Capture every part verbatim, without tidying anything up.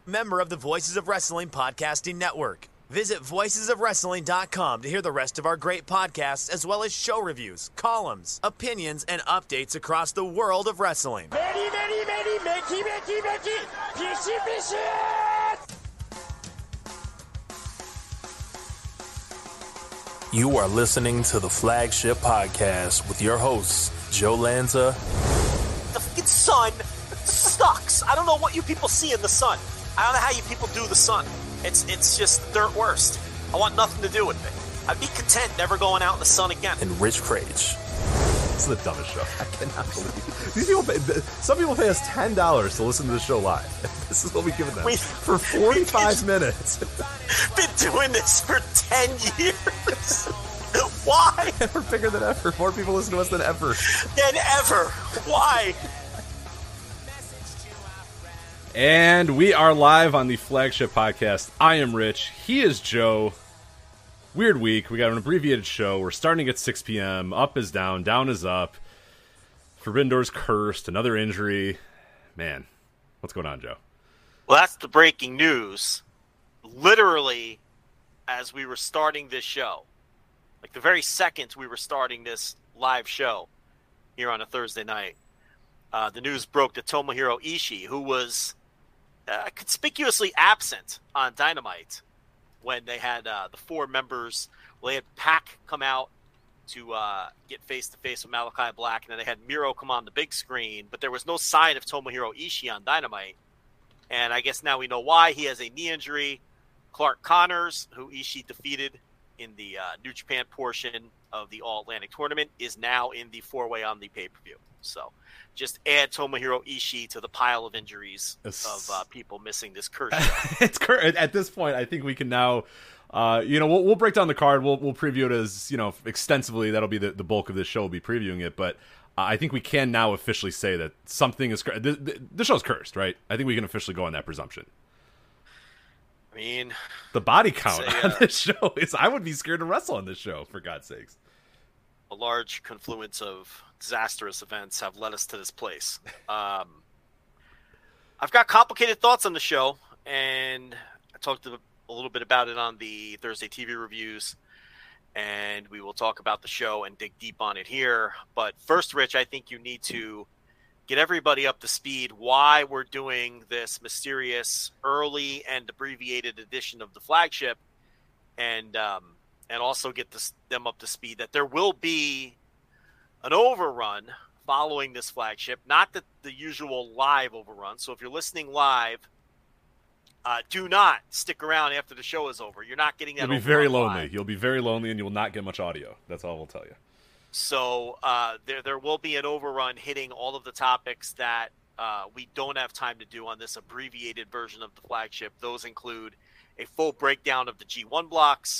member of the Voices of Wrestling Podcasting Network. Visit voices of wrestling dot com to hear the rest of our great podcasts, as well as show reviews, columns, opinions, and updates across the world of wrestling. Many, many, many, Mickey, Mickey, Mickey, fishy, fishy! You are listening to the Flagship Podcast with your hosts, Joe Lanza. The fucking sun sucks. I don't know what you people see in the sun. I don't know how you people do the sun. It's it's just the dirt worst. I want nothing to do with it. I'd be content never going out in the sun again. And Rich Crage. This is the dumbest show. I cannot believe these people. Pay, some people pay us ten dollars to listen to the show live. This is what we give them we, for forty-five minutes. Been doing this for ten years. Why? We're bigger than ever. More people listen to us than ever. Than ever. Why? And we are live on the Flagship Podcast. I am Rich. He is Joe. Weird week. We got an abbreviated show. We're starting at six p.m. Up is down. Down is up. Forbidden Door's cursed. Another injury. Man, what's going on, Joe? Well, that's the breaking news. Literally, as we were starting this show, like the very second we were starting this live show here on a Thursday night, uh, the news broke that Tomohiro Ishii, who was uh, conspicuously absent on Dynamite when they had uh, the four members, well, they had Pac come out to uh, get face-to-face with Malachi Black, and then they had Miro come on the big screen, but there was no sign of Tomohiro Ishii on Dynamite. And I guess now we know why. He has a knee injury. Clark Connors, who Ishii defeated in the uh, New Japan portion of the All-Atlantic tournament, is now in the four-way on the pay-per-view. So just add Tomohiro Ishii to the pile of injuries It's... of uh, people missing this curse. It's cur- At this point, I think we can now, uh, you know, we'll, we'll break down the card. We'll we'll preview it as, you know, extensively. That'll be the, the bulk of this show. We'll be previewing it. But uh, I think we can now officially say that something is cursed. The, the, the show's cursed, right? I think we can officially go on that presumption. I mean, the body count say, on uh, this show is, I would be scared to wrestle on this show, for God's sakes. A large confluence of disastrous events have led us to this place. Um, I've got complicated thoughts on the show, and I talked a little bit about it on the Thursday T V reviews, and we will talk about the show and dig deep on it here. But first, Rich, I think you need to get everybody up to speed why we're doing this mysterious early and abbreviated edition of the Flagship, and um, and also get this, them up to speed that there will be an overrun following this Flagship, not the, the usual live overrun. So if you're listening live, uh, do not stick around after the show is over. You're not getting that. You'll be very overrun lonely. live. You'll be very lonely, and you will not get much audio. That's all we'll tell you. So uh, there there will be an overrun hitting all of the topics that uh, we don't have time to do on this abbreviated version of the Flagship. Those include a full breakdown of the G one blocks,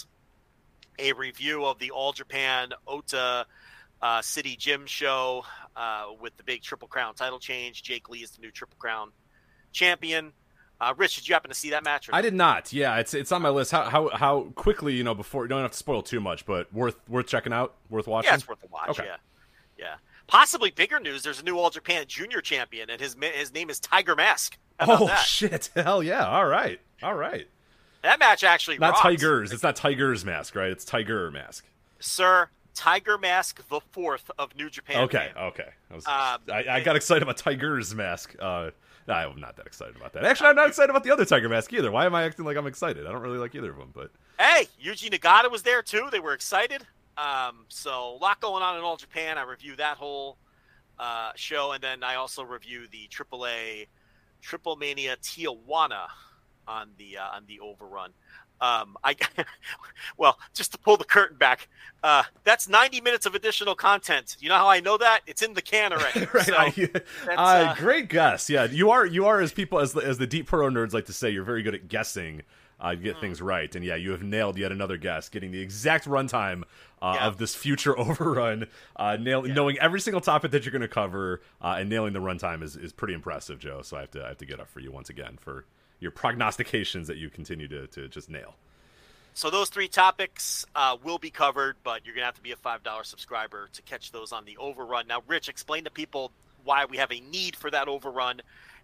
a review of the All Japan Ota uh, City Gym show uh, with the big Triple Crown title change. Jake Lee is the new Triple Crown champion. Uh, Rich, did you happen to see that match? Or I did not. Yeah, it's it's on my list. How how how quickly, you know, before you don't have to spoil too much, but worth worth checking out, worth watching. Yeah, it's worth a watch. Okay. Yeah, yeah. Possibly bigger news. There's a new All Japan Junior champion, and his his name is Tiger Mask. How about Oh that? shit! Hell yeah! All right, all right. That match actually Not rocks. Tigers. It's not Tiger's Mask, right? It's Tiger Mask. Sir. Tiger Mask the fourth of New Japan. Okay, man. okay. I, was, Um, I, I got excited about Tiger's Mask. Uh, I'm not that excited about that. Actually, I'm not excited about the other Tiger Mask either. Why am I acting like I'm excited? I don't really like either of them. But Hey, Yuji Nagata was there too. They were excited. Um, so a lot going on in All Japan. I review that whole uh, show, and then I also review the triple A Triple Mania Tijuana on the uh, on the overrun. Um, I well, just to pull the curtain back, uh, that's ninety minutes of additional content. You know how I know that? It's in the can already. right, So, I, that's, uh, uh, great guess. Yeah, you are you are as people as the, as the Deep Pro nerds like to say. You're very good at guessing. Uh, you get mm. things right, and yeah, you have nailed yet another guess, getting the exact runtime uh, yeah. of this future overrun. Uh, nail, yeah. knowing every single topic that you're going to cover, uh, and nailing the runtime is, is pretty impressive, Joe. So I have to I have to get up for you once again for your prognostications that you continue to to just nail. So those three topics uh, will be covered, but you're going to have to be a five dollars subscriber to catch those on the overrun. Now, Rich, explain to people why we have a need for that overrun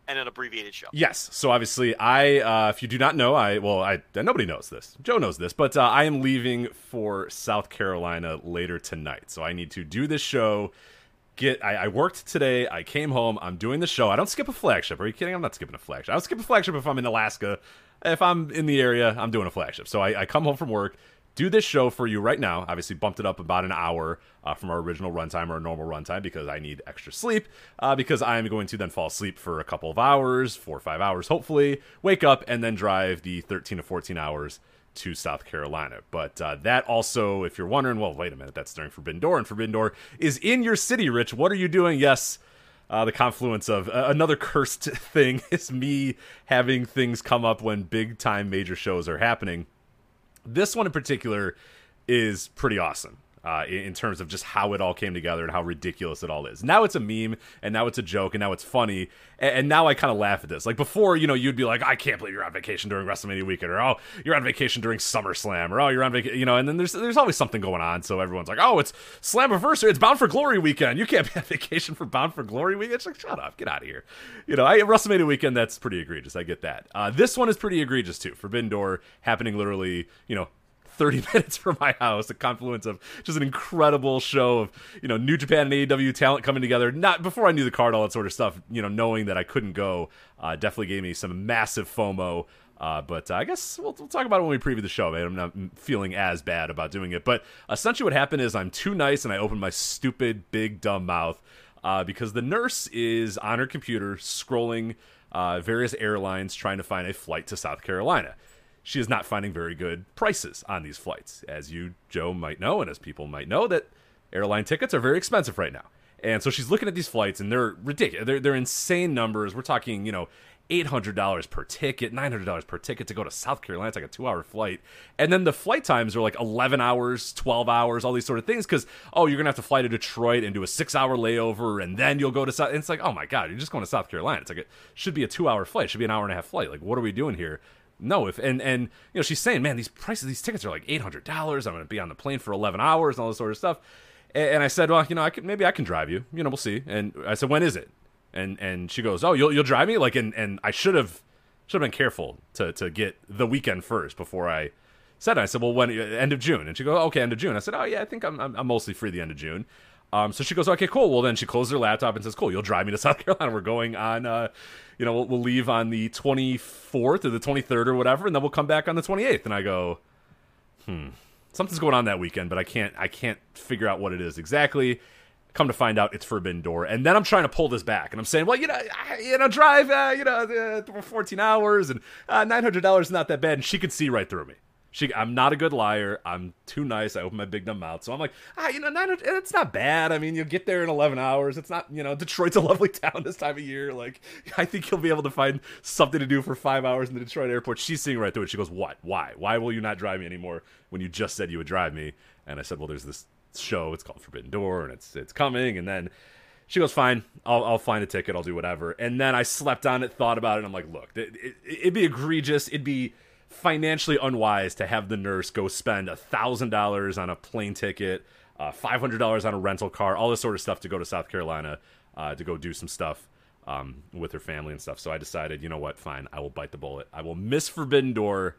and an abbreviated show. Yes. So obviously, I uh, if you do not know, I well, I nobody knows this. Joe knows this, but uh, I am leaving for South Carolina later tonight. So I need to do this show. Get I, I worked today. I came home. I'm doing the show. I don't skip a flagship. Are you kidding? I'm not skipping a flagship. I don't skip a flagship if I'm in Alaska. If I'm in the area, I'm doing a flagship. So I, I come home from work, do this show for you right now. Obviously, bumped it up about an hour uh, from our original runtime or normal runtime because I need extra sleep. Uh, because I'm going to then fall asleep for a couple of hours, four or five hours, hopefully, wake up, and then drive the thirteen to fourteen hours to South Carolina. But uh, that also, if you're wondering, well, wait a minute, that's during Forbidden Door, and Forbidden Door is in your city, Rich. What are you doing? Yes, uh, the confluence of uh, another cursed thing is me having things come up when big-time major shows are happening. This one in particular is pretty awesome uh, in, in terms of just how it all came together and how ridiculous it all is. Now it's a meme, and now it's a joke, and now it's funny, and, and now I kind of laugh at this. Like before, you know, you'd be like, I can't believe you're on vacation during WrestleMania weekend, or oh, you're on vacation during SummerSlam, or oh, you're on vacation, you know, and then there's there's always something going on, so everyone's like, oh, it's Slammiversary, it's Bound for Glory weekend, you can't be on vacation for Bound for Glory weekend. It's like, shut up, get out of here. You know, I WrestleMania weekend, that's pretty egregious, I get that. Uh, this one is pretty egregious too. Forbidden Door happening literally, you know, thirty minutes from my house, a confluence of just an incredible show of, you know, New Japan and A E W talent coming together. Not before I knew the card, all that sort of stuff, you know, knowing that I couldn't go, uh, definitely gave me some massive FOMO. Uh, but uh, I guess we'll, we'll talk about it when we preview the show, man. I'm not feeling as bad about doing it. But essentially what happened is I'm too nice and I opened my stupid, big, dumb mouth uh, because the nurse is on her computer scrolling uh, various airlines trying to find a flight to South Carolina. She is not finding very good prices on these flights. As you, Joe, might know, and as people might know, that airline tickets are very expensive right now. And so she's looking at these flights, and they're ridiculous. They're, they're insane numbers. We're talking, you know, eight hundred dollars per ticket, nine hundred dollars per ticket to go to South Carolina. It's like a two-hour flight. And then the flight times are like eleven hours, twelve hours, all these sort of things. Because, oh, you're going to have to fly to Detroit and do a six-hour layover, and then you'll go to South. And it's like, oh, my God, you're just going to South Carolina. It's like it should be a two-hour flight. It should be an hour and a half flight. Like, what are we doing here? No, if and and you know she's saying, man, these prices, these tickets are like eight hundred dollars. I'm going to be on the plane for eleven hours and all this sort of stuff. And, and I said, well, you know, I could maybe I can drive you. You know, we'll see. And I said, when is it? And and she goes, oh, you'll you'll drive me? Like, and and I should have should have been careful to to get the weekend first before I said it. I said, well, when end of June? And she goes, okay, end of June. I said, oh yeah, I think I'm I'm, I'm mostly free the end of June. Um, so she goes, okay, cool. Well, then she closes her laptop and says, cool, you'll drive me to South Carolina. We're going on, uh, you know, we'll, we'll leave on the twenty-fourth or the twenty-third or whatever, and then we'll come back on the twenty-eighth. And I go, hmm, something's going on that weekend, but I can't, I can't figure out what it is exactly. Come to find out, it's Forbidden Door. And then I'm trying to pull this back, and I'm saying, well, you know, I, you know, drive, uh, you know, uh, fourteen hours, and uh, nine hundred dollars is not that bad. And she could see right through me. She, I'm not a good liar. I'm too nice. I open my big dumb mouth. So I'm like, ah, you know, nine hundred, it's not bad. I mean, you'll get there in eleven hours. It's not, you know, Detroit's a lovely town this time of year. Like, I think you'll be able to find something to do for five hours in the Detroit airport. She's seeing right through it. She goes, what? Why? Why will you not drive me anymore when you just said you would drive me? And I said, well, there's this show. It's called Forbidden Door, and it's it's coming. And then she goes, fine. I'll I'll find a ticket. I'll do whatever. And then I slept on it, thought about it. And I'm like, look, it, it, it'd be egregious. It'd be financially unwise to have the nurse go spend a thousand dollars on a plane ticket, uh, five hundred dollars on a rental car, all this sort of stuff to go to South Carolina uh, to go do some stuff um, with her family and stuff. So I decided, you know what, fine, I will bite the bullet. I will miss Forbidden Door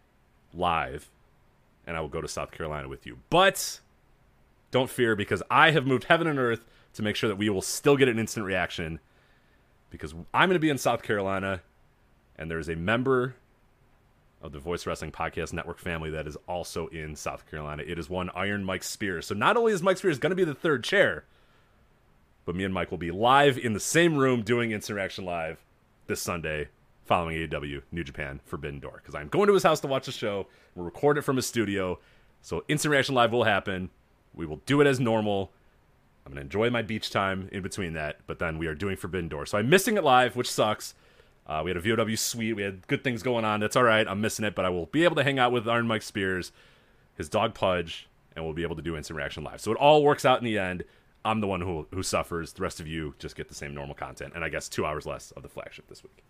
live, and I will go to South Carolina with you. But don't fear, because I have moved heaven and earth to make sure that we will still get an instant reaction, because I'm going to be in South Carolina, and there's a member of the Voice Wrestling Podcast Network family that is also in South Carolina. It is one Iron Mike Spears. So not only is Mike Spears going to be the third chair, but me and Mike will be live in the same room doing Instant Reaction Live this Sunday following A E W New Japan Forbidden Door. Because I'm going to his house to watch the show. We'll record it from his studio. So Instant Reaction Live will happen. We will do it as normal. I'm going to enjoy my beach time in between that. But then we are doing Forbidden Door. So I'm missing it live, which sucks. Uh, we had a V O W suite. We had good things going on. That's all right. I'm missing it, but I will be able to hang out with Iron Mike Spears, his dog Pudge, and we'll be able to do Instant Reaction Live. So it all works out in the end. I'm the one who who suffers. The rest of you just get the same normal content, and I guess two hours less of the flagship this week.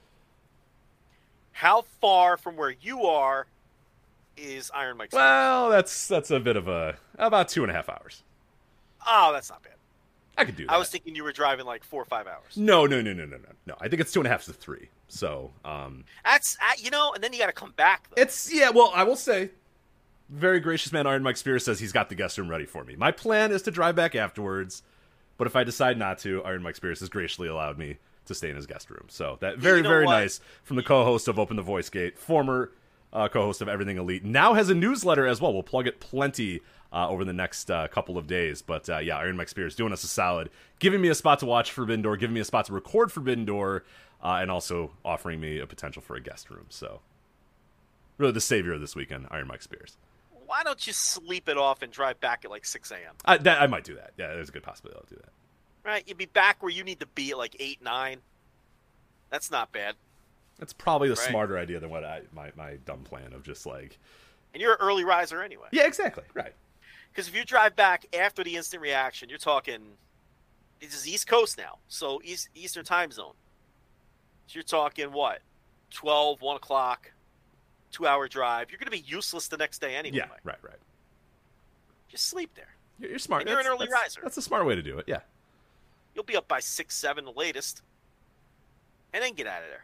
How far from where you are is Iron Mike Spears? Well, that's that's a bit of a about two and a half hours. Oh, that's not bad. I could do that. I was thinking you were driving like four or five hours. No, no, no, no, no, no, no. I think it's two and a half to three. So, um, that's uh, you know, and then you got to come back. Though. It's yeah. Well, I will say, very gracious man, Iron Mike Spears says he's got the guest room ready for me. My plan is to drive back afterwards, but if I decide not to, Iron Mike Spears has graciously allowed me to stay in his guest room. So that very, you know very what? nice from the co-host of Open the Voice Gate, former uh, co-host of Everything Elite, now has a newsletter as well. We'll plug it plenty. Uh, over the next uh, couple of days. But uh, yeah, Iron Mike Spears doing us a solid, giving me a spot to watch Forbidden Door, giving me a spot to record Forbidden Door, uh, and also offering me a potential for a guest room. So really the savior of this weekend, Iron Mike Spears. Why don't you sleep it off and drive back at like six a.m.? I, that, I might do that. Yeah, there's a good possibility I'll do that. Right, you'd be back where you need to be at like eight, nine. That's not bad. That's probably the right. smarter idea than what I my, my dumb plan of just like... And you're an early riser anyway. Yeah, exactly. Right. Because if you drive back after the instant reaction, you're talking, this is East Coast now, so East, Eastern time zone. So you're talking, what, twelve, one o'clock, two-hour drive. You're going to be useless the next day anyway. Yeah, right, right. Just sleep there. You're, you're smart. And you're that's, an early that's, riser. That's a smart way to do it, yeah. You'll be up by six, seven the latest, and then get out of there.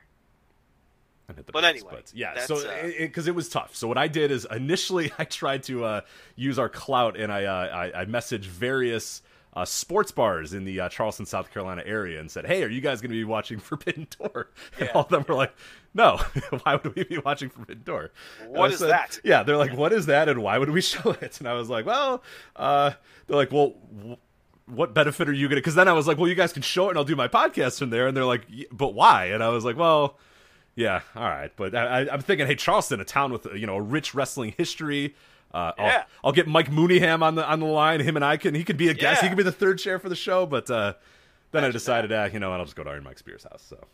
But base, anyway, but yeah, that's, so uh, because it, it was tough. So what I did is initially I tried to uh, use our clout, and I uh, I, I messaged various uh, sports bars in the uh, Charleston, South Carolina area, and said, "Hey, are you guys going to be watching Forbidden Door?" And yeah, all of them yeah. were like, "No, why would we be watching Forbidden Door?" What is said, that? Yeah, they're like, "What is that, and why would we show it?" And I was like, "Well," uh, they're like, "Well." W- what benefit are you going to, because then I was like, well, you guys can show it and I'll do my podcast from there. And they're like, but why? And I was like, well, yeah, all right. But I, I'm thinking, hey, Charleston, a town with, you know, a rich wrestling history. Uh, yeah. I'll, I'll get Mike Mooneyham on the on the line. Him and I can, he could be a guest. Yeah. He could be the third chair for the show. But uh, then Imagine I decided, ah, you know, I'll just go to Iron Mike Spears' house. So,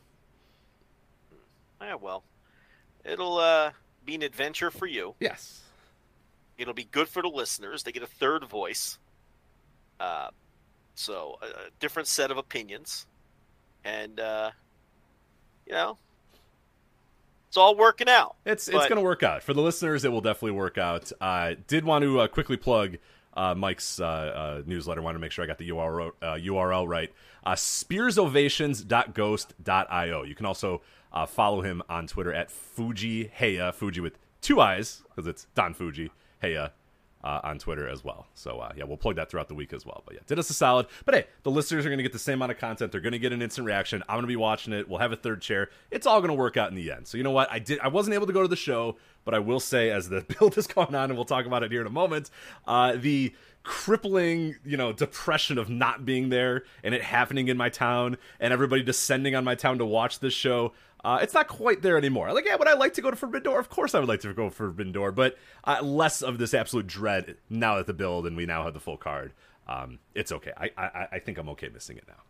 yeah, well, it'll uh, be an adventure for you. yes. It'll be good for the listeners. They get a third voice. Uh, so, a, a different set of opinions. And, uh, you know, it's all working out. It's but... it's going to work out. For the listeners, it will definitely work out. I uh, did want to uh, quickly plug uh, Mike's uh, uh, newsletter. I wanted to make sure I got the U R L, uh, U R L right. Uh, spears ovations dot ghost dot io. You can also uh, follow him on Twitter at Fuji Heya, Fuji with two eyes, because it's Don Fuji Heya. Uh, on Twitter as well. So, uh, yeah, we'll plug that throughout the week as well. But, yeah, did us a solid. But, hey, the listeners are going to get the same amount of content. They're going to get an instant reaction. I'm going to be watching it. We'll have a third chair. It's all going to work out in the end. So, you know what? I did. I wasn't able to go to the show, but I will say, as the build is going on, and we'll talk about it here in a moment, uh, the crippling, you know, depression of not being there and it happening in my town and everybody descending on my town to watch this show, Uh, it's not quite there anymore. Like, yeah, would I like to go to Forbidden Door? Of course I would like to go for Forbidden Door, but uh, less of this absolute dread now that the build and we now have the full card. Um, it's okay. I, I I think I'm okay missing it now.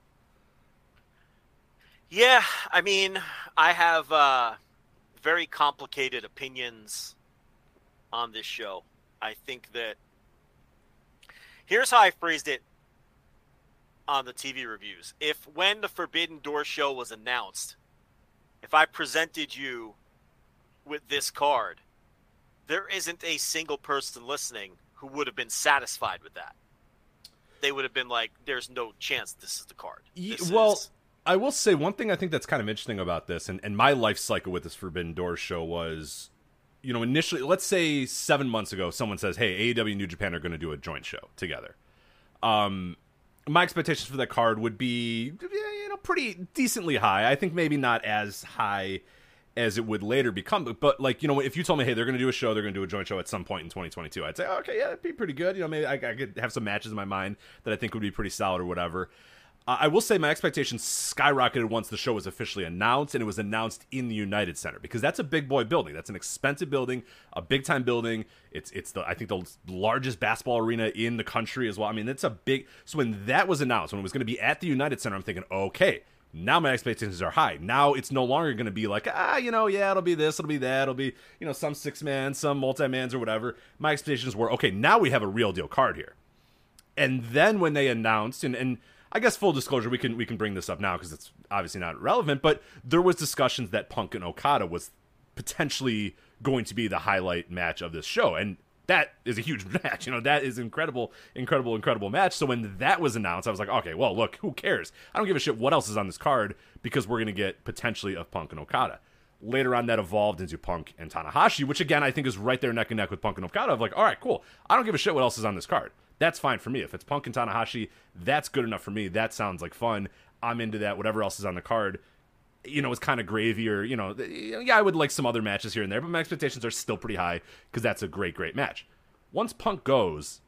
Yeah, I mean, I have uh, very complicated opinions on this show. I think that here's how I phrased it on the T V reviews. If when the Forbidden Door show was announced, if I presented you with this card, there isn't a single person listening who would have been satisfied with that. They would have been like, there's no chance this is the card. This well, is... I will say one thing I think that's kind of interesting about this, and, and my life cycle with this Forbidden Door show was, you know, initially, let's say seven months ago, someone says, hey, A E W and New Japan are going to do a joint show together. Um... My expectations for that card would be, you know, pretty decently high. I think maybe not as high as it would later become. But, like, you know, if you told me, hey, they're going to do a show, they're going to do a joint show at some point in twenty twenty-two, I'd say, oh, okay, yeah, that'd be pretty good. You know, maybe I, I could have some matches in my mind that I think would be pretty solid or whatever. Uh, I will say my expectations skyrocketed once the show was officially announced, and it was announced in the United Center, because that's a big boy building. That's an expensive building, a big time building. It's it's the I think the largest basketball arena in the country as well. I mean, it's a big. So when that was announced, when it was going to be at the United Center, I'm thinking, okay, now my expectations are high. Now it's no longer going to be like, ah, you know, yeah, it'll be this, it'll be that, it'll be, you know, some six man, some multi mans or whatever. My expectations were, okay, now we have a real deal card here. And then when they announced, and and. I guess full disclosure, we can we can bring this up now because it's obviously not relevant, but there was discussions that Punk and Okada was potentially going to be the highlight match of this show. And that is a huge match. You know, that is incredible, incredible, incredible match. So when that was announced, I was like, okay, well, look, who cares? I don't give a shit what else is on this card because we're going to get potentially of Punk and Okada. Later on, that evolved into Punk and Tanahashi, which again, I think is right there neck and neck with Punk and Okada. Of like, all right, cool. I don't give a shit what else is on this card. That's fine for me. If it's Punk and Tanahashi, that's good enough for me. That sounds like fun. I'm into that. Whatever else is on the card, you know, is kind of gravy, or, you know, yeah, I would like some other matches here and there, but my expectations are still pretty high because that's a great, great match. Once Punk goes,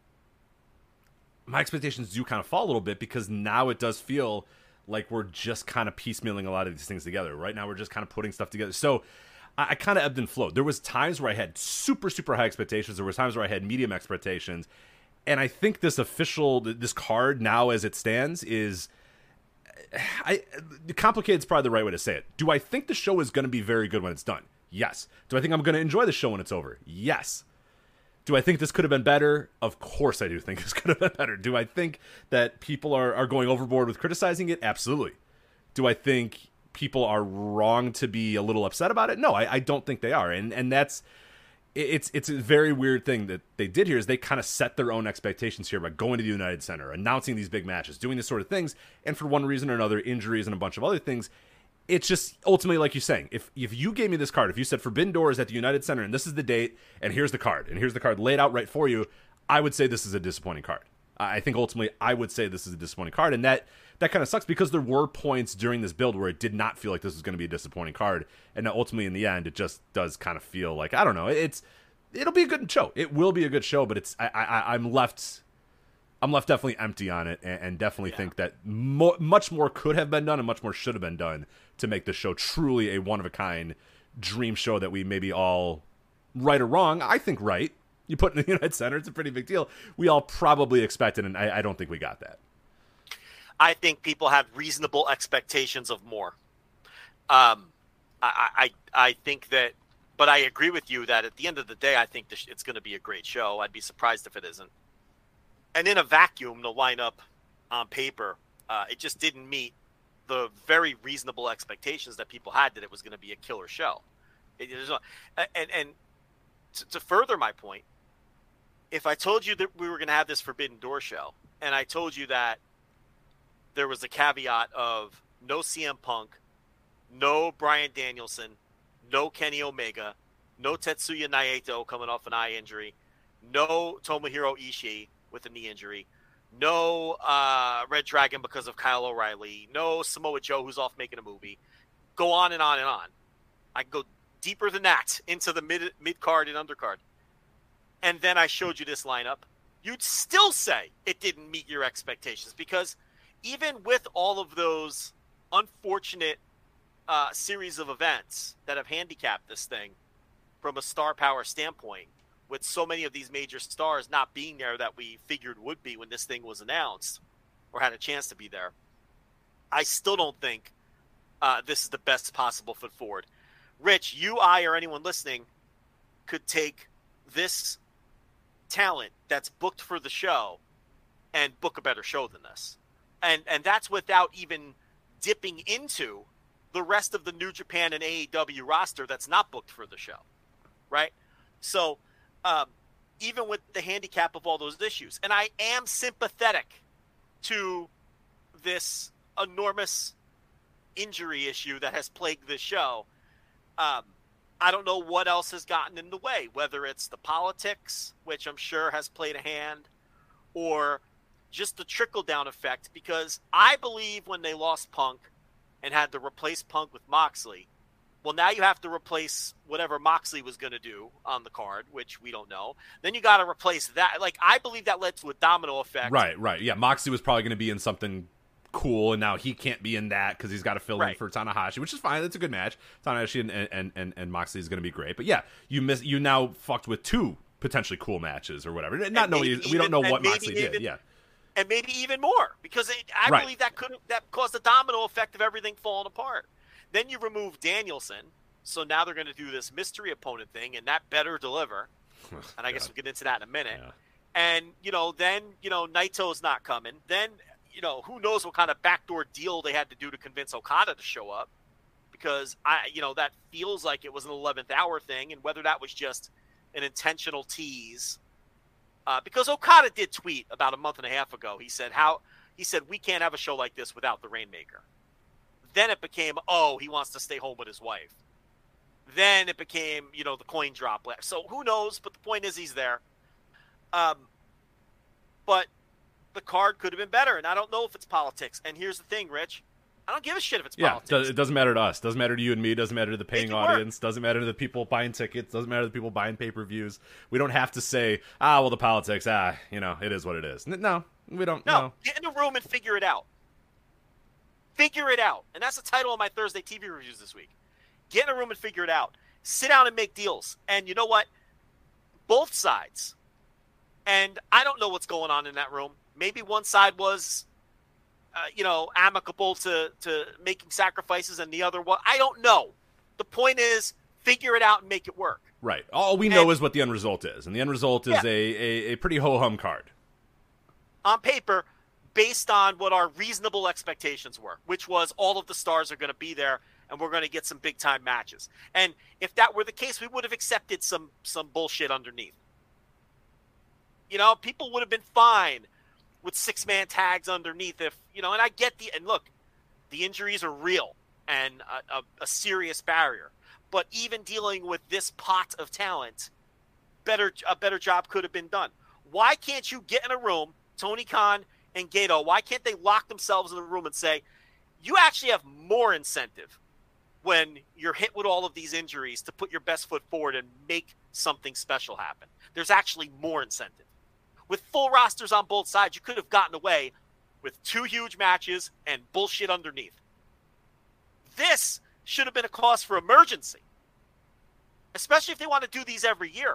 my expectations do kind of fall a little bit because now it does feel like we're just kind of piecemealing a lot of these things together. Right now, we're just kind of putting stuff together. So I, I kind of ebbed and flowed. There was times where I had super, super high expectations. There was times where I had medium expectations. And I think this official, this card now as it stands is, I complicated is probably the right way to say it. Do I think the show is going to be very good when it's done? Yes. Do I think I'm going to enjoy the show when it's over? Yes. Do I think this could have been better? Of course I do think this could have been better. Do I think that people are, are going overboard with criticizing it? Absolutely. Do I think people are wrong to be a little upset about it? No, I, I don't think they are. And and that's, it's it's a very weird thing that they did here is they kind of set their own expectations here by going to the United Center, announcing these big matches, doing this sort of things. And for one reason or another, injuries and a bunch of other things, it's just ultimately, like you're saying, if if you gave me this card, if you said Forbidden Door is at the United Center and this is the date and here's the card and here's the card laid out right for you, I would say this is a disappointing card. I think ultimately I would say this is a disappointing card, and that that kind of sucks because there were points during this build where it did not feel like this was going to be a disappointing card, and ultimately in the end it just does kind of feel like, I don't know, it's it'll be a good show. It will be a good show, but it's I, I I'm left. I'm left definitely empty on it, and, and definitely yeah. think that mo- much more could have been done and much more should have been done to make the show truly a one-of-a-kind dream show that we maybe all, right or wrong, I think right, you put in the United Center, it's a pretty big deal, we all probably expected, and I, I don't think we got that. I think people have reasonable expectations of more. Um, I, I, I think that, but I agree with you that at the end of the day, I think this, it's going to be a great show. I'd be surprised if it isn't. And in a vacuum, the lineup on paper, uh, it just didn't meet the very reasonable expectations that people had that it was going to be a killer show. It, it was, and and to, to further my point, if I told you that we were going to have this Forbidden Door show, and I told you that there was a caveat of no C M Punk, no Bryan Danielson, no Kenny Omega, no Tetsuya Naito coming off an eye injury, no Tomohiro Ishii with a knee injury, no uh, Red Dragon because of Kyle O'Reilly, no Samoa Joe who's off making a movie. Go on and on and on. I go deeper than that into the mid mid card and undercard. And then I showed you this lineup. You'd still say it didn't meet your expectations because even with all of those unfortunate uh, series of events that have handicapped this thing from a star power standpoint, with so many of these major stars not being there that we figured would be when this thing was announced or had a chance to be there, I still don't think uh, this is the best possible foot forward. Rich, you, I, or anyone listening could take this talent that's booked for the show and book a better show than this. And and that's without even dipping into the rest of the New Japan and A E W roster that's not booked for the show, right? So um, even with the handicap of all those issues, and I am sympathetic to this enormous injury issue that has plagued this show, um, I don't know what else has gotten in the way, whether it's the politics, which I'm sure has played a hand, or just the trickle-down effect, because I believe when they lost Punk and had to replace Punk with Moxley, well, now you have to replace whatever Moxley was going to do on the card, which we don't know. Then you got to replace that. Like, I believe that led to a domino effect. Right, right. Yeah, Moxley was probably going to be in something cool, and now he can't be in that because he's got to fill right. in for Tanahashi, which is fine. It's a good match. Tanahashi and and, and, and Moxley is going to be great. But yeah, you miss you now fucked with two potentially cool matches or whatever. Not knowing we don't know what Moxley even, did. Yeah. And maybe even more, because it, I right. believe that could that caused a domino effect of everything falling apart. Then you remove Danielson, so now they're going to do this mystery opponent thing, and that better deliver. And I guess we'll get into that in a minute. Yeah. And, you know, then, you know, Naito's not coming. Then, you know, who knows what kind of backdoor deal they had to do to convince Okada to show up, because, I, you know, that feels like it was an eleventh hour thing, and whether that was just an intentional tease Uh, because Okada did tweet about a month and a half ago. He said, how, he said, we can't have a show like this without the Rainmaker. Then it became, oh, he wants to stay home with his wife. Then it became, you know, the coin drop. So who knows? But the point is he's there. Um, but the card could have been better, and I don't know if it's politics. And here's the thing, Rich. I don't give a shit if it's yeah, politics. It doesn't matter to us. Doesn't matter to you and me. Doesn't matter to the paying audience. Work. Doesn't matter to the people buying tickets. Doesn't matter to the people buying pay-per-views. We don't have to say, ah, well, the politics, ah, you know, it is what it is. No, we don't. No, no. Get in the room and figure it out. Figure it out. And that's the title of my Thursday T V reviews this week. Get in a room and figure it out. Sit down and make deals. And you know what? Both sides. And I don't know what's going on in that room. Maybe one side was... Uh, you know, amicable to, to making sacrifices, and the other one, I don't know. The point is, figure it out and make it work. Right. All we and, know is what the end result is, and the end result is yeah. a, a, a pretty ho-hum card. On paper, based on what our reasonable expectations were, which was all of the stars are going to be there, and we're going to get some big-time matches. And if that were the case, we would have accepted some some bullshit underneath. You know, people would have been fine with six-man tags underneath if, you know, and I get the, and look, the injuries are real and a, a, a serious barrier. But even dealing with this pot of talent, better a better job could have been done. Why can't you get in a room, Tony Khan and Gato, why can't they lock themselves in a room and say, you actually have more incentive when you're hit with all of these injuries to put your best foot forward and make something special happen? There's actually more incentive. With full rosters on both sides, you could have gotten away with two huge matches and bullshit underneath. This should have been a cause for emergency, especially if they want to do these every year.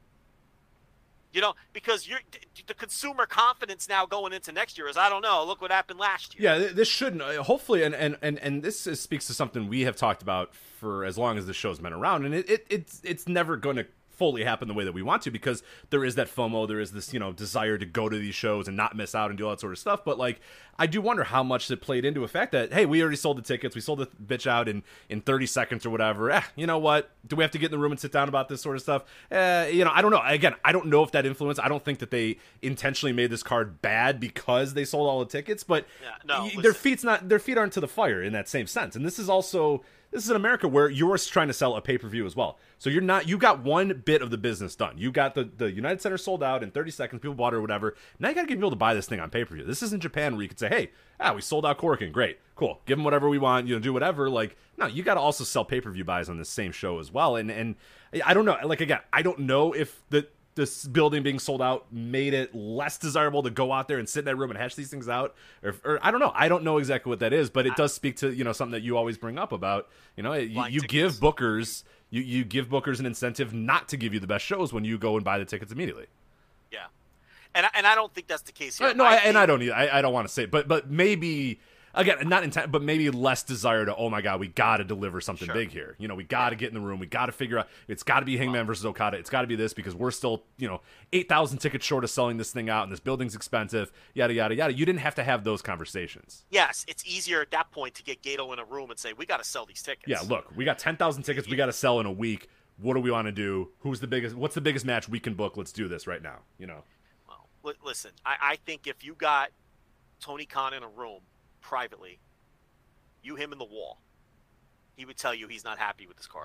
You know, because you're, the consumer confidence now going into next year is, I don't know, look what happened last year. Yeah, this shouldn't, hopefully, and, and, and, and this is, speaks to something we have talked about for as long as the show's been around, and it, it it's it's never going to fully happen the way that we want to, because there is that FOMO, there is this, you know, desire to go to these shows and not miss out and do all that sort of stuff. But like, I do wonder how much it played into a fact that, hey, we already sold the tickets, we sold the bitch out in in thirty seconds or whatever. Eh, you know what? Do we have to get in the room and sit down about this sort of stuff? Eh, you know, I don't know. Again, I don't know if that influenced. I don't think that they intentionally made this card bad because they sold all the tickets, but yeah, no, their listen. feet's not their feet aren't to the fire in that same sense. And this is also. This is in America where you're trying to sell a pay-per-view as well. So you're not, you got one bit of the business done. You got the, the United Center sold out in thirty seconds, people bought it or whatever. Now you got to get people to buy this thing on pay-per-view. This isn't Japan where you could say, hey, ah, we sold out Korakuen. Great. Cool. Give them whatever we want, you know, do whatever. Like, no, you got to also sell pay-per-view buys on this same show as well. And, and I don't know, like, again, I don't know if the, this building being sold out made it less desirable to go out there and sit in that room and hash these things out, or, or I don't know. I don't know exactly what that is, but it does speak to, you know, something that you always bring up about, you know, you, you give bookers, you, you give bookers an incentive not to give you the best shows when you go and buy the tickets immediately. Yeah, and and I don't think that's the case here. Uh, no, I I, think... and I don't either. I, I don't want to say, but but maybe. Again, not intent, but maybe less desire to, oh my God, we got to deliver something sure. big here. You know, we got to yeah. get in the room. We got to figure out, it's got to be Hangman versus Okada. It's got to be this because we're still, you know, eight thousand tickets short of selling this thing out and this building's expensive, yada, yada, yada. You didn't have to have those conversations. Yes, it's easier at that point to get Gato in a room and say, we got to sell these tickets. Yeah, look, we got ten thousand tickets we got to sell in a week. What do we want to do? Who's the biggest, what's the biggest match we can book? Let's do this right now, you know. Well, li- listen, I, I think if you got Tony Khan in a room privately, you, him, and the wall, he would tell you he's not happy with this card.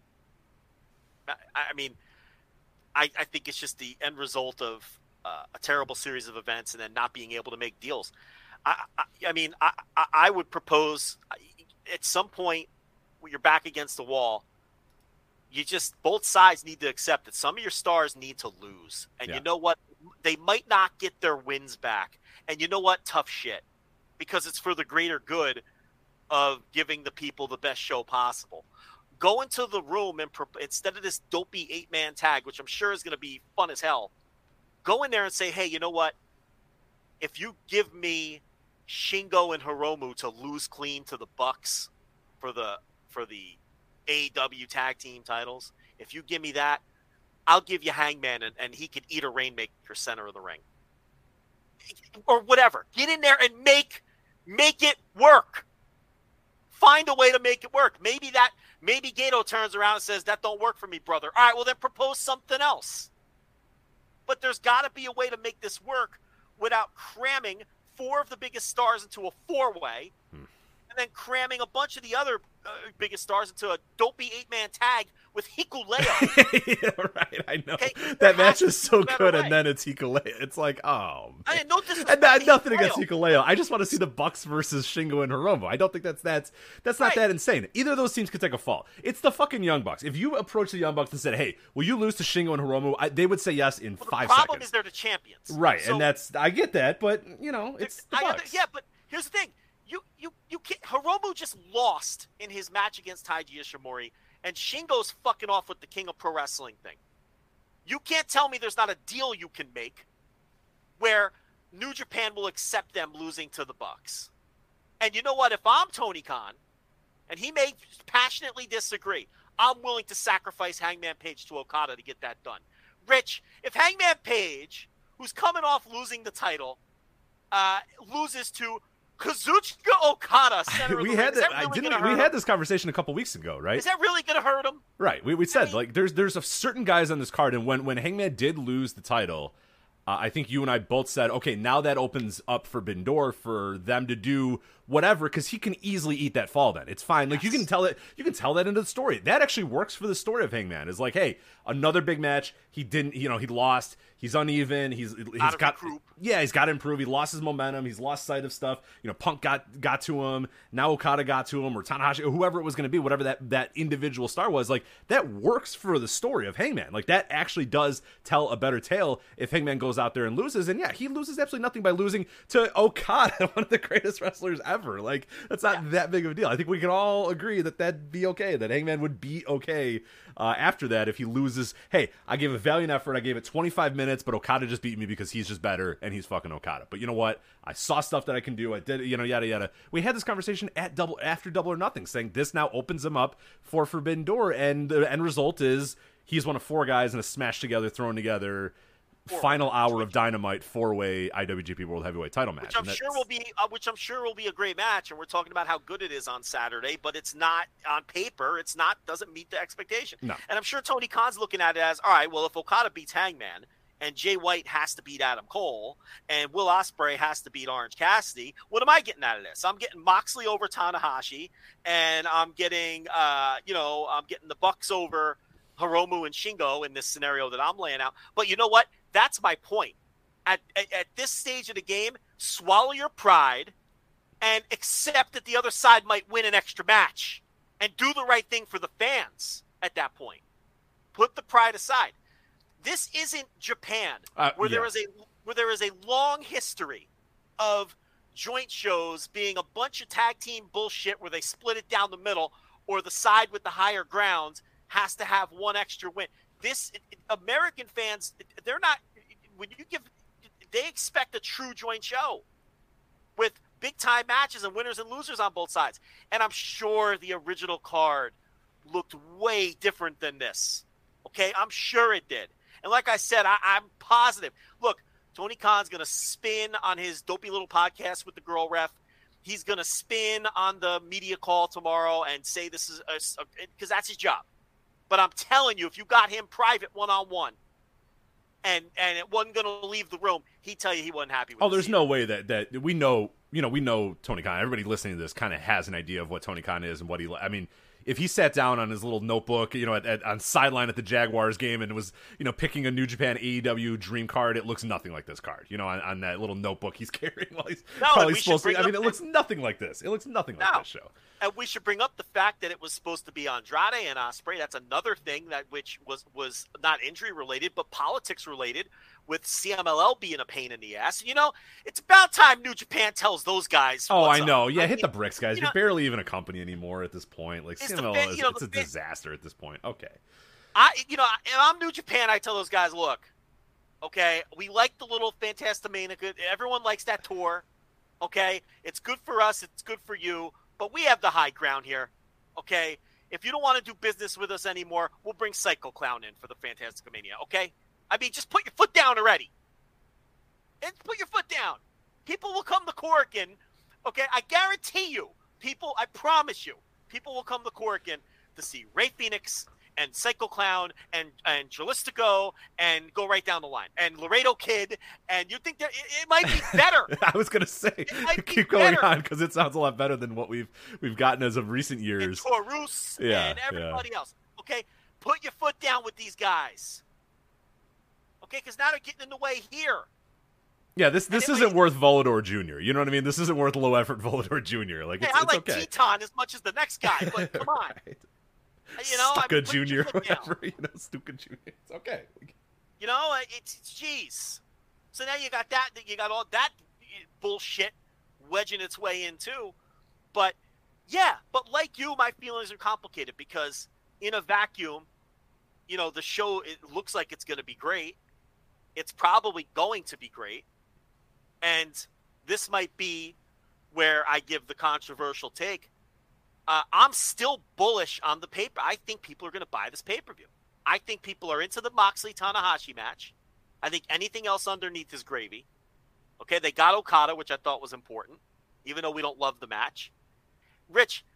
I, I mean, I, I think it's just the end result of uh, a terrible series of events and then not being able to make deals. I, I, I mean, I, I would propose at some point when you're back against the wall, you just, both sides need to accept that some of your stars need to lose. And yeah. you know what? They might not get their wins back. And you know what? Tough shit. Because it's for the greater good of giving the people the best show possible. Go into the room and pro- instead of this dopey eight-man tag, which I'm sure is going to be fun as hell, go in there and say, hey, you know what? If you give me Shingo and Hiromu to lose clean to the Bucks for the for the A E W tag team titles, if you give me that, I'll give you Hangman and, and he can eat a Rainmaker center of the ring. Or whatever. Get in there and make make it work. Find a way to make it work. Maybe that, maybe Gato turns around and says, that don't work for me, brother. All right, well then propose something else. but there's got to be a way to make this work without cramming four of the biggest stars into a four-way hmm. and then cramming a bunch of the other uh, biggest stars into a dopey eight-man tag with Hikuleo. Yeah, right. I know. Okay, that match is so good, way. And then it's Hikuleo. It's like, oh. Man. I know this is and that, nothing Hikuleo. Against Hikuleo. I just want to see the Bucks versus Shingo and Hiromu. I don't think that's that's that's not right. that insane. Either of those teams could take a fall. It's the fucking Young Bucks. If you approach the Young Bucks and said, "Hey, will you lose to Shingo and Hiromu?" I, they would say yes in well, five seconds. The problem seconds. is they're the champions, right? So, and that's I get that, but you know, it's the I, Bucks. Yeah, but here's the thing. You you you can't. Hiromu just lost in his match against Taiji Ishimori, and Shingo's fucking off with the King of Pro Wrestling thing. You can't tell me there's not a deal you can make where New Japan will accept them losing to the Bucks. And you know what? If I'm Tony Khan, and he may passionately disagree, I'm willing to sacrifice Hangman Page to Okada to get that done. Rich, if Hangman Page, who's coming off losing the title, uh, loses to Kazuchika Okada, center we of the had ring, that, that really didn't, we hurt had him? this conversation a couple weeks ago, right? Is that really going to hurt him? Right. We we said I mean, like there's there's a certain guys on this card, and when when Hangman did lose the title, uh, I think you and I both said, okay, now that opens up Forbidden Door for them to do whatever, because he can easily eat that fall. Then it's fine. Like yes. you can tell it, you can tell that into the story. That actually works for the story of Hangman. Is like, hey, another big match. He didn't, you know, he lost. He's uneven. He's he's Out got group. yeah, he's got to improve. He lost his momentum. He's lost sight of stuff. You know, Punk got got to him. Now Okada got to him, or Tanahashi, or whoever it was going to be, whatever that that individual star was. Like that works for the story of Hangman. Like that actually does tell a better tale if Hangman goes out there and loses. And yeah, he loses absolutely nothing by losing to Okada, one of the greatest wrestlers ever. Like that's not yeah. that big of a deal. I think we can all agree that that'd be okay. That Hangman would be okay uh, after that if he loses. Hey, I gave a valiant effort. I gave it twenty-five minutes, but Okada just beat me because he's just better and he's fucking Okada. But you know what? I saw stuff that I can do. I did, you know, yada yada. We had this conversation at double after Double or Nothing, saying this now opens him up for Forbidden Door, and the end result is he's one of four guys in a smash together, thrown together. Four final hour of Dynamite four-way I W G P World Heavyweight Title match, which I'm sure will be, uh, which I'm sure will be a great match. And we're talking about how good it is on Saturday, but it's not on paper. It's not doesn't meet the expectation. No. And I'm sure Tony Khan's looking at it as, all right, well, if Okada beats Hangman and Jay White has to beat Adam Cole and Will Ospreay has to beat Orange Cassidy, what am I getting out of this? I'm getting Moxley over Tanahashi, and I'm getting, uh, you know, I'm getting the Bucks over Hiromu and Shingo in this scenario that I'm laying out. But you know what? That's my point. At, at at this stage of the game, swallow your pride and accept that the other side might win an extra match and do the right thing for the fans at that point. Put the pride aside. This isn't Japan, uh, where yeah. there is a where there is a long history of joint shows being a bunch of tag team bullshit where they split it down the middle, or the side with the higher ground has to have one extra win. This American fans, they're not. When you give, they expect a true joint show with big time matches and winners and losers on both sides. And I'm sure the original card looked way different than this. Okay, I'm sure it did. And like I said, I, I'm positive. Look, Tony Khan's gonna spin on his dopey little podcast with the girl ref. He's gonna spin on the media call tomorrow and say this is because that's his job. But I'm telling you, if you got him private one-on-one and and it wasn't going to leave the room, he'd tell you he wasn't happy with it. Oh, there's no way that, that we know, you know, we know Tony Khan. Everybody listening to this kind of has an idea of what Tony Khan is and what he, I mean, if he sat down on his little notebook, you know, at, at, on sideline at the Jaguars game and was, you know, picking a New Japan A E W dream card, it looks nothing like this card, you know, on, on that little notebook he's carrying while he's no, probably supposed to. I mean, it the, looks nothing like this. It looks nothing like no. this show. And we should bring up the fact that it was supposed to be Andrade and Ospreay. That's another thing that which was, was not injury related, but politics related, with C M L L being a pain in the ass. You know, it's about time New Japan tells those guys. Oh, I know. Up. Yeah, I hit mean, the bricks, guys. you You're know, barely even a company anymore at this point. Like, C M L L, is, you know, it's a the, disaster at this point. Okay. I, you know, if I'm New Japan, I tell those guys, look, okay, we like the little Fantastamania. Everyone likes that tour. Okay, it's good for us. It's good for you. But we have the high ground here. Okay, if you don't want to do business with us anymore, we'll bring Psycho Clown in for the Fantastamania. Okay, I mean, just put your foot down already. And put your foot down. People will come to Korakuen. Okay, I guarantee you, people, I promise you, people will come to Korakuen to see Ray Phoenix and Psycho Clown and and Jalistico and go right down the line and Laredo Kid, and you think that it, it might be better. I was gonna say keep going better. on because it sounds a lot better than what we've we've gotten as of recent years. And Taurus yeah, and everybody yeah. else. Okay, put your foot down with these guys. Okay, because now they're getting in the way here. Yeah, this this isn't was, worth Volador Junior You know what I mean? This isn't worth low effort Volador Junior Like, hey, it's, I it's like okay. Teton as much as the next guy, but come on. right. You know, Stuka Junior whatever, you know, Stuka Junior It's okay. You know, it's jeez. So now you got that, you got all that bullshit wedging its way in too. But yeah, but like you, my feelings are complicated because in a vacuum, you know, the show it looks like it's going to be great. It's probably going to be great. And this might be where I give the controversial take. Uh, I'm still bullish on the paper. I think people are going to buy this pay-per-view. I think people are into the Moxley-Tanahashi match. I think anything else underneath is gravy. Okay, they got Okada, which I thought was important, even though we don't love the match. Rich,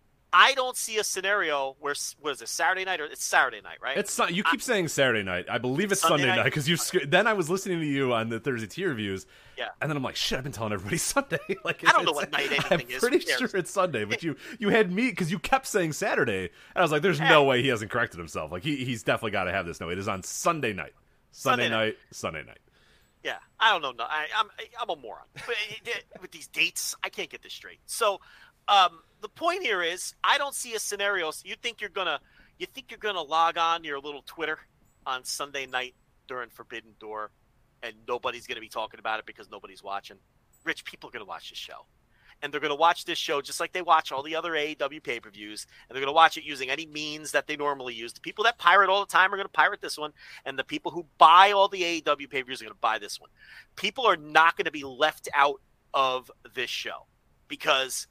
I don't see a scenario where, what is it, Saturday night? or It's Saturday night, right? It's You keep I, saying Saturday night. I believe it's Sunday, Sunday night because you. Then I was listening to you on the Thursday tier reviews. Yeah. And then I'm like, shit, I've been telling everybody Sunday. like, I don't know what night anything I'm is. I'm pretty sure it's Sunday, but you, you had me because you kept saying Saturday. And I was like, there's no way he hasn't corrected himself. Like, he he's definitely got to have this. No, it is on Sunday night. Sunday, Sunday night, night, Sunday night. Yeah, I don't know. No, I, I'm I'm a moron. But with these dates, I can't get this straight. So, um, the point here is, I don't see a scenario. So you think you're gonna, you think you're gonna log on your little Twitter on Sunday night during Forbidden Door, and nobody's gonna be talking about it because nobody's watching. Rich, people are gonna watch this show, and they're gonna watch this show just like they watch all the other A E W pay-per-views, and they're gonna watch it using any means that they normally use. The people that pirate all the time are gonna pirate this one, and the people who buy all the A E W pay-per-views are gonna buy this one. People are not gonna be left out of this show because.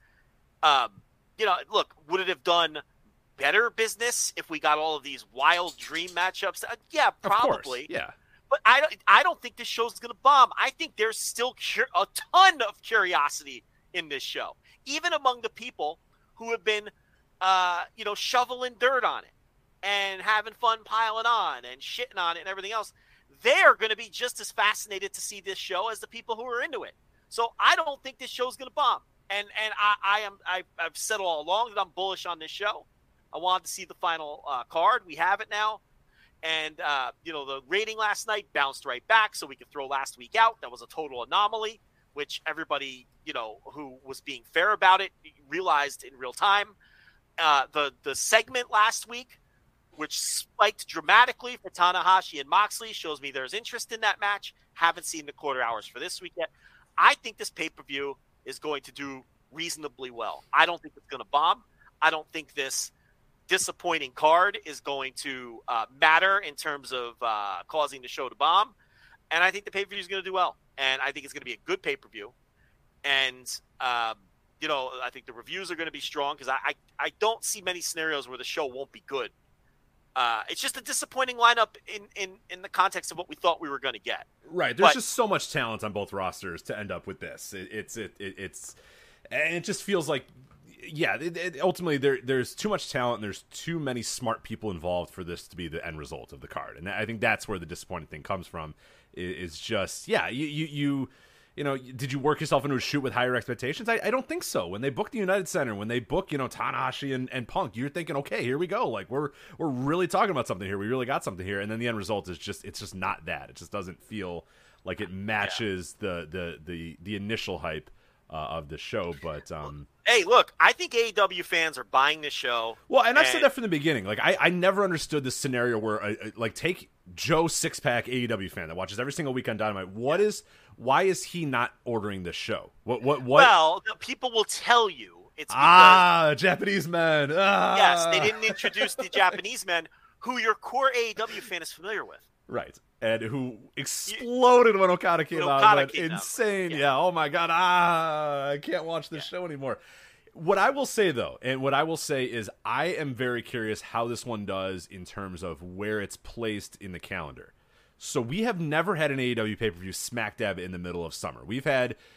Um, you know, look, would it have done better business if we got all of these wild dream matchups? Uh, yeah, probably. Yeah. But I don't, I don't think this show's going to bomb. I think there's still cur- a ton of curiosity in this show, even among the people who have been, uh, you know, shoveling dirt on it and having fun piling on and shitting on it and everything else. They're going to be just as fascinated to see this show as the people who are into it. So I don't think this show's going to bomb. And and I, I am I, I've said all along that I'm bullish on this show. I wanted to see the final uh, card. We have it now, and uh, you know the rating last night bounced right back, so we could throw last week out. That was a total anomaly, which everybody you know who was being fair about it realized in real time. Uh, the the segment last week, which spiked dramatically for Tanahashi and Moxley, shows me there's interest in that match. Haven't seen the quarter hours for this week yet. I think this pay per view is going to do reasonably well. I don't think it's going to bomb. I don't think this disappointing card is going to uh, matter in terms of uh, causing the show to bomb. And I think the pay-per-view is going to do well. And I think it's going to be a good pay-per-view. And, um, you know, I think the reviews are going to be strong because I, I, I don't see many scenarios where the show won't be good. Uh, it's just a disappointing lineup in, in, in the context of what we thought we were going to get. Right. There's but, just so much talent on both rosters to end up with this. It, it's it, it it's and it just feels like, yeah, it, it, ultimately there there's too much talent and there's too many smart people involved for this to be the end result of the card. And I think that's where the disappointing thing comes from. Is just yeah, you you. you You know, did you work yourself into a shoot with higher expectations? I, I don't think so. When they book the United Center, when they book, you know, Tanahashi and, and Punk, you're thinking, okay, here we go. Like, we're we're really talking about something here. We really got something here. And then the end result is just, it's just not that. It just doesn't feel like it matches yeah. the, the, the, the initial hype uh, of the show. But, um, hey, look, I think A E W fans are buying this show. Well, and, and I've said that from the beginning. Like, I, I never understood this scenario where, uh, like, take Joe Sixpack, A E W fan that watches every single week on Dynamite. What is... Why is he not ordering this show? What? What? What? Well, the people will tell you it's because ah Japanese men. Ah. Yes, they didn't introduce the Japanese men who your core A E W fan is familiar with. Right, and who exploded when Okada came when out. Okada Went came insane. Out. Yeah. yeah. Oh my god. Ah, I can't watch this yeah. show anymore. What I will say though, and what I will say is, I am very curious how this one does in terms of where it's placed in the calendar. So we have never had an A E W pay-per-view smack dab in the middle of summer. We've had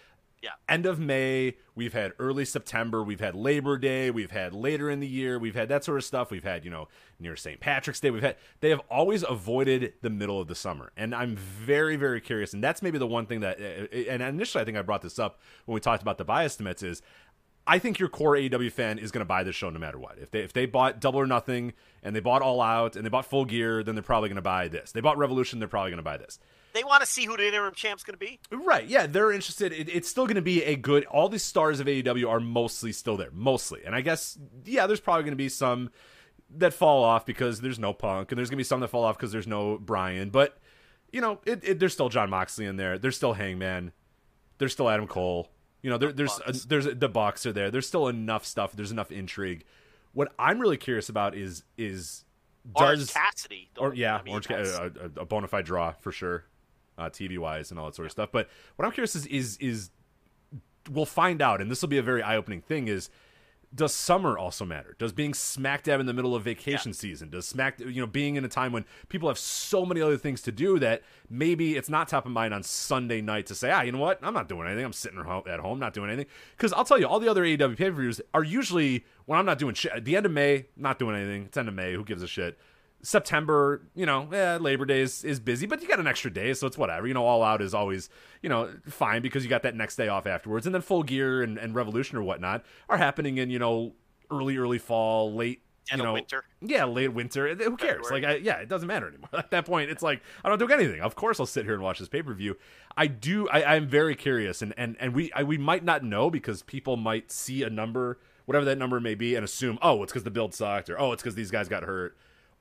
Yeah. End of May, we've had early September, we've had Labor Day, we've had later in the year, we've had that sort of stuff. We've had, you know, near Saint Patrick's Day. We've had they have always avoided the middle of the summer. And I'm very, very curious. And that's maybe the one thing that, and initially I think I brought this up when we talked about the buy estimates, is I think your core A E W fan is going to buy this show no matter what. If they if they bought Double or Nothing and they bought All Out and they bought Full Gear, then they're probably going to buy this. They bought Revolution, they're probably going to buy this. They want to see who the interim champ's going to be. Right, yeah, they're interested. It, it's still going to be a good... All the stars of A E W are mostly still there. Mostly. And I guess, yeah, there's probably going to be some that fall off because there's no Punk, and there's going to be some that fall off because there's no Bryan. But, you know, it, it, there's still Jon Moxley in there. There's still Hangman. There's still Adam Cole. You know, there, there's uh, there's the Bucks are there. There's still enough stuff. There's enough intrigue. What I'm really curious about is... is does Orange Cassidy. Or, yeah, I mean, Orange Cassidy, a, a, a bona fide draw, for sure. Uh, T V-wise and all that sort of stuff. But what I'm curious is, is, is we'll find out, and this will be a very eye-opening thing, is does summer also matter? Does being smack dab in the middle of vacation yeah. season, does smack, you know, being in a time when people have so many other things to do that maybe it's not top of mind on Sunday night to say, ah, you know what, I'm not doing anything, I'm sitting at home not doing anything. Because I'll tell you, all the other A E W pay-per-views are usually, when I'm not doing shit, at the end of May, not doing anything, it's end of May, who gives a shit? September, you know, eh, Labor Day is, is busy, but you got an extra day, so it's whatever. You know, All Out is always, you know, fine because you got that next day off afterwards. And then Full Gear and, and Revolution or whatnot are happening in, you know, early, early fall, late, and you know, winter. Yeah, late winter. Who cares? February. Like, I, yeah, it doesn't matter anymore. At that point, it's like, I don't do anything. Of course I'll sit here and watch this pay-per-view. I do, I, I'm very curious, and, and, and we I, we might not know because people might see a number, whatever that number may be, and assume, oh, it's because the build sucked, or oh, it's because these guys got hurt.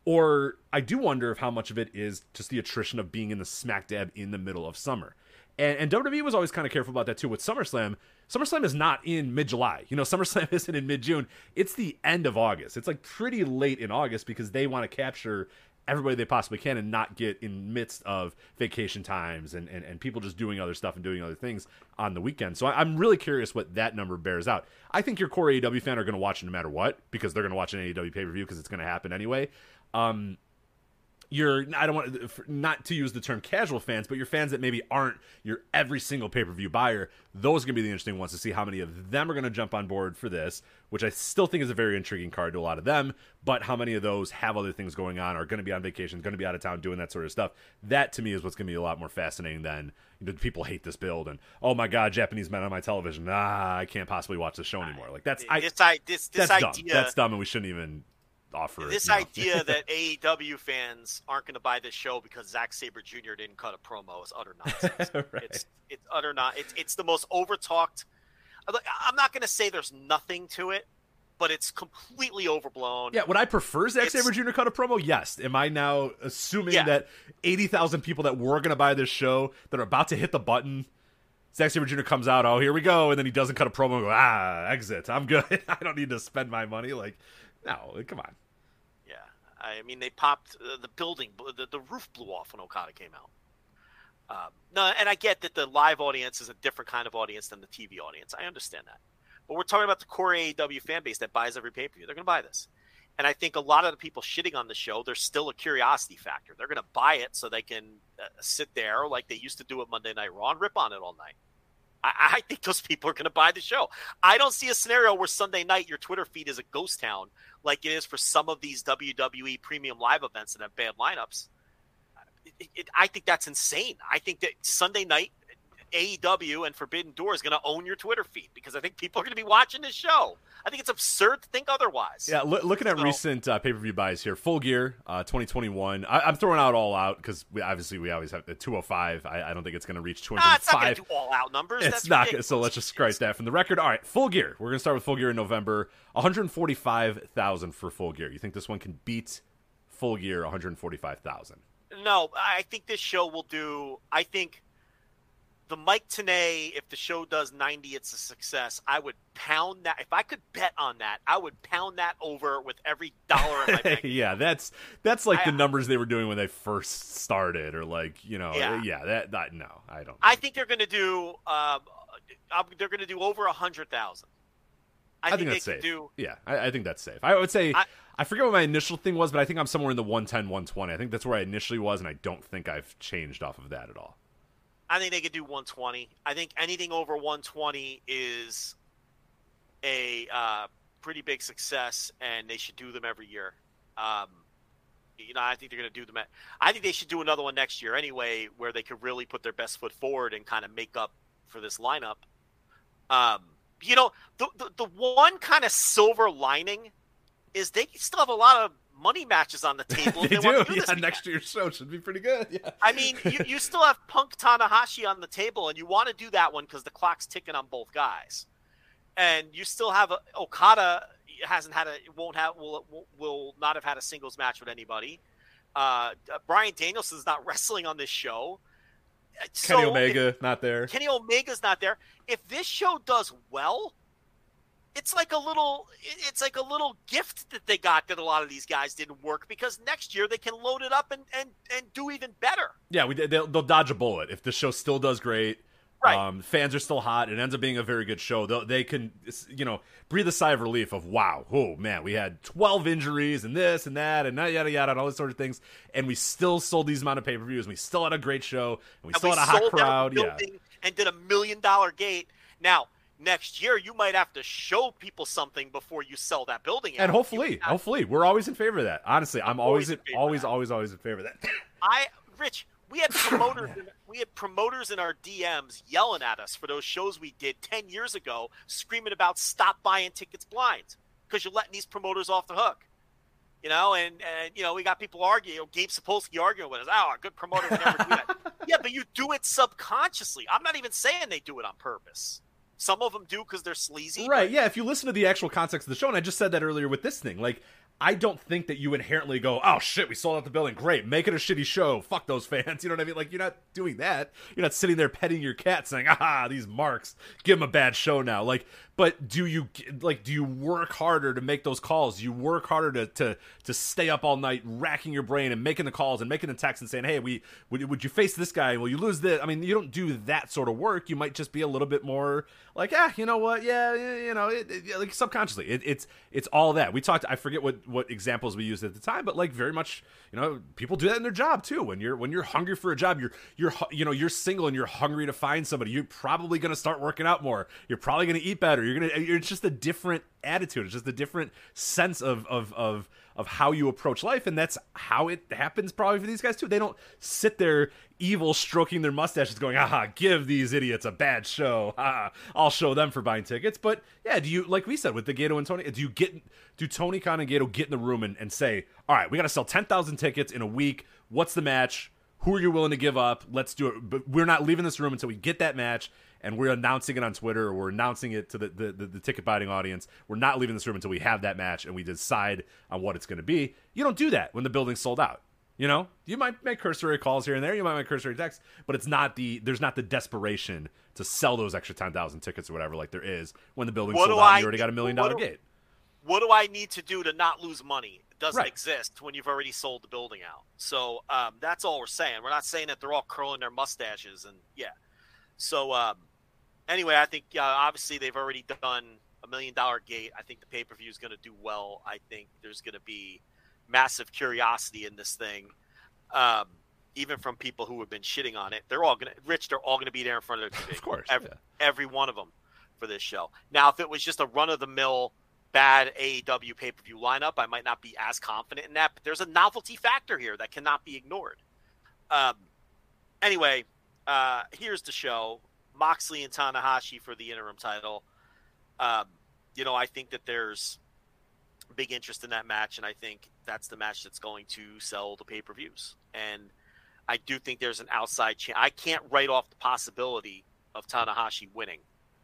Or I do wonder if how much of it is just the attrition of being in the smack dab in the middle of summer. And, and W W E was always kind of careful about that too with SummerSlam. SummerSlam is not in mid-July. You know, SummerSlam isn't in mid-June. It's the end of August. It's like pretty late in August because they want to capture everybody they possibly can and not get in midst of vacation times and, and, and people just doing other stuff and doing other things on the weekend. So I, I'm really curious what that number bears out. I think your core A E W fan are going to watch it no matter what because they're going to watch an A E W pay-per-view because it's going to happen anyway. Um, you're, I don't want not to use the term casual fans, but your fans that maybe aren't your every single pay-per-view buyer, those are going to be the interesting ones to see how many of them are going to jump on board for this, which I still think is a very intriguing card to a lot of them, but how many of those have other things going on, are going to be on vacation, going to be out of town doing that sort of stuff. That to me is what's going to be a lot more fascinating than, you know, people hate this build and, oh my God, Japanese men on my television. Ah, I can't possibly watch this show anymore. Like that's, I, this, I, this, this that's idea, dumb. That's dumb and we shouldn't even offer this it, you know? idea that A E W fans aren't going to buy this show because Zack Sabre Junior didn't cut a promo is utter nonsense. Right. It's it's utter not. It's it's the most overtalked. I'm not going to say there's nothing to it, but it's completely overblown. Yeah, would I prefer Zack It's- Sabre Junior cut a promo? Yes. Am I now assuming Yeah. that eighty thousand people that were going to buy this show that are about to hit the button, Zack Sabre Junior comes out, oh, here we go, and then he doesn't cut a promo and go, ah, exit. I'm good. I don't need to spend my money. Like, no, come on. Yeah, I mean they popped uh, the building, the, the roof blew off when Okada came out. Um, no, and I get that the live audience is a different kind of audience than the T V audience. I understand that, but we're talking about the core A E W fan base that buys every pay per view. They're going to buy this, and I think a lot of the people shitting on the show, there's still a curiosity factor. They're going to buy it so they can uh, sit there like they used to do at Monday Night Raw and rip on it all night. I, I think those people are going to buy the show. I don't see a scenario where Sunday night your Twitter feed is a ghost town like it is for some of these W W E premium live events that have bad lineups. It, it, I think that's insane. I think that Sunday night A E W and Forbidden Door is going to own your Twitter feed because I think people are going to be watching this show. I think it's absurd to think otherwise. Yeah, lo- looking at So- recent uh, pay-per-view buys here, Full Gear, uh, twenty twenty-one. I- I'm throwing out All Out because we, obviously we always have the two oh five. I, I don't think it's going to reach two Ah, it's not going five. to do all out numbers. It's That's not. ridiculous. So let's just scratch that from the record. All right, Full Gear. We're going to start with Full Gear in November. one hundred forty-five thousand for Full Gear. You think this one can beat Full Gear one hundred forty-five thousand? No, I think this show will do. I think the Mike Tenay, if the show does ninety, it's a success. I would pound that. If I could bet on that, I would pound that over with every dollar in my bank. Yeah, that's that's like I- the numbers they were doing when they first started, or like, you know, Yeah. yeah, that, that no, I don't. I think they're going to do. Um, uh, they're going to do over a hundred thousand. I, I think they that's could safe. do. Yeah, I, I think that's safe. I would say I, I- forget what my initial thing was, but I think I'm somewhere in the one ten, one twenty. I think that's where I initially was, and I don't think I've changed off of that at all. I think they could do one twenty. I think anything over one twenty is a uh, pretty big success, and they should do them every year. Um, you know, I think they're going to do them. At, I think they should do another one next year anyway, where they could really put their best foot forward and kind of make up for this lineup. Um, you know, the, the the one kind of silver lining is they still have a lot of money matches on the table. they, they do. do Yeah, next year's show should be pretty good. Yeah. I mean, you, you still have Punk Tanahashi on the table, and you want to do that one because the clock's ticking on both guys. And you still have a, Okada hasn't had a won't have will will not have had a singles match with anybody. Uh, Bryan Danielson's not wrestling on this show. So Kenny Omega if, not there. Kenny Omega's not there. If this show does well, it's like a little it's like a little gift that they got that a lot of these guys didn't work, because next year they can load it up and and, and do even better. Yeah, we they'll, they'll dodge a bullet if the show still does great. Right. Um, fans are still hot. It ends up being a very good show. They'll, they can, you know, breathe a sigh of relief of, wow, oh, man, we had twelve injuries and this and that and yada, yada, and all these sort of things, and we still sold these amount of pay-per-views, and we still had a great show, and we and still we had a hot sold crowd. Yeah. And did a million-dollar gate. Now, next year, you might have to show people something before you sell that building out. And hopefully, have, hopefully, we're always in favor of that. Honestly, I'm always, always, always, always, always in favor of that. I, Rich, we had promoters in, we had promoters in our D Ms yelling at us for those shows we did ten years ago, screaming about stop buying tickets blind because you're letting these promoters off the hook. You know, and, and you know, we got people arguing, you know, Gabe Sapolsky arguing with us, oh, a good promoter would never do that. Yeah, but you do it subconsciously. I'm not even saying they do it on purpose. Some of them do because they're sleazy. Right, but... yeah, if you listen to the actual context of the show, and I just said that earlier with this thing, like, I don't think that you inherently go, oh, shit, we sold out the building. Great, make it a shitty show. Fuck those fans. You know what I mean? Like, you're not doing that. You're not sitting there petting your cat saying, ah, these marks, give them a bad show now. Like, but do you, like, do you work harder to make those calls? Do you work harder to, to, to stay up all night racking your brain and making the calls and making the texts and saying, hey, we would, would you face this guy? Will you lose this? I mean, you don't do that sort of work. You might just be a little bit more like, ah, you know what? Yeah, you know, it, it, like subconsciously. It, it's it's all that. We talked, I forget what, what examples we used at the time, but like very much, you know, people do that in their job too. When you're when you're hungry for a job, you're you're you know, you're single and you're hungry to find somebody. You're probably going to start working out more. You're probably going to eat better. You're going to it's just a different attitude. It's just a different sense of of of of how you approach life, and that's how it happens probably for these guys too. They don't sit there evil stroking their mustaches going, aha, give these idiots a bad show. Ah, I'll show them for buying tickets. But yeah, do you, like we said with the Gato and Tony, do you get do Tony Khan and Gato get in the room and, and say, all right, we got to sell ten thousand tickets in a week. What's the match? Who are you willing to give up? Let's do it. But we're not leaving this room until we get that match, and we're announcing it on Twitter, or we're announcing it to the, the, the, the ticket buying audience. We're not leaving this room until we have that match and we decide on what it's going to be. You don't do that when the building's sold out. You know, you might make cursory calls here and there. You might make cursory texts, but it's not the there's not the desperation to sell those extra ten thousand tickets or whatever like there is when the building's what sold out out I, and you already got a million dollar do, gate. What do I need to do to not lose money? It doesn't Right. exist when you've already sold the building out. So um, that's all we're saying. We're not saying that they're all curling their mustaches and yeah. So um, anyway, I think uh, obviously they've already done a million dollar gate. I think the pay per view is going to do well. I think there's going to be massive curiosity in this thing. Um, even from people who have been shitting on it, they're all gonna, Rich, they're all gonna be there in front of their T V. Of course, every, yeah. every one of them for this show. Now, if it was just a run of the mill bad A E W pay per view lineup, I might not be as confident in that. But there's a novelty factor here that cannot be ignored. Um, anyway, uh, here's the show: Moxley and Tanahashi for the interim title. Um, you know, I think that there's big interest in that match, and I think that's the match that's going to sell the pay-per-views. And I do think there's an outside chance. I can't write off the possibility of Tanahashi winning.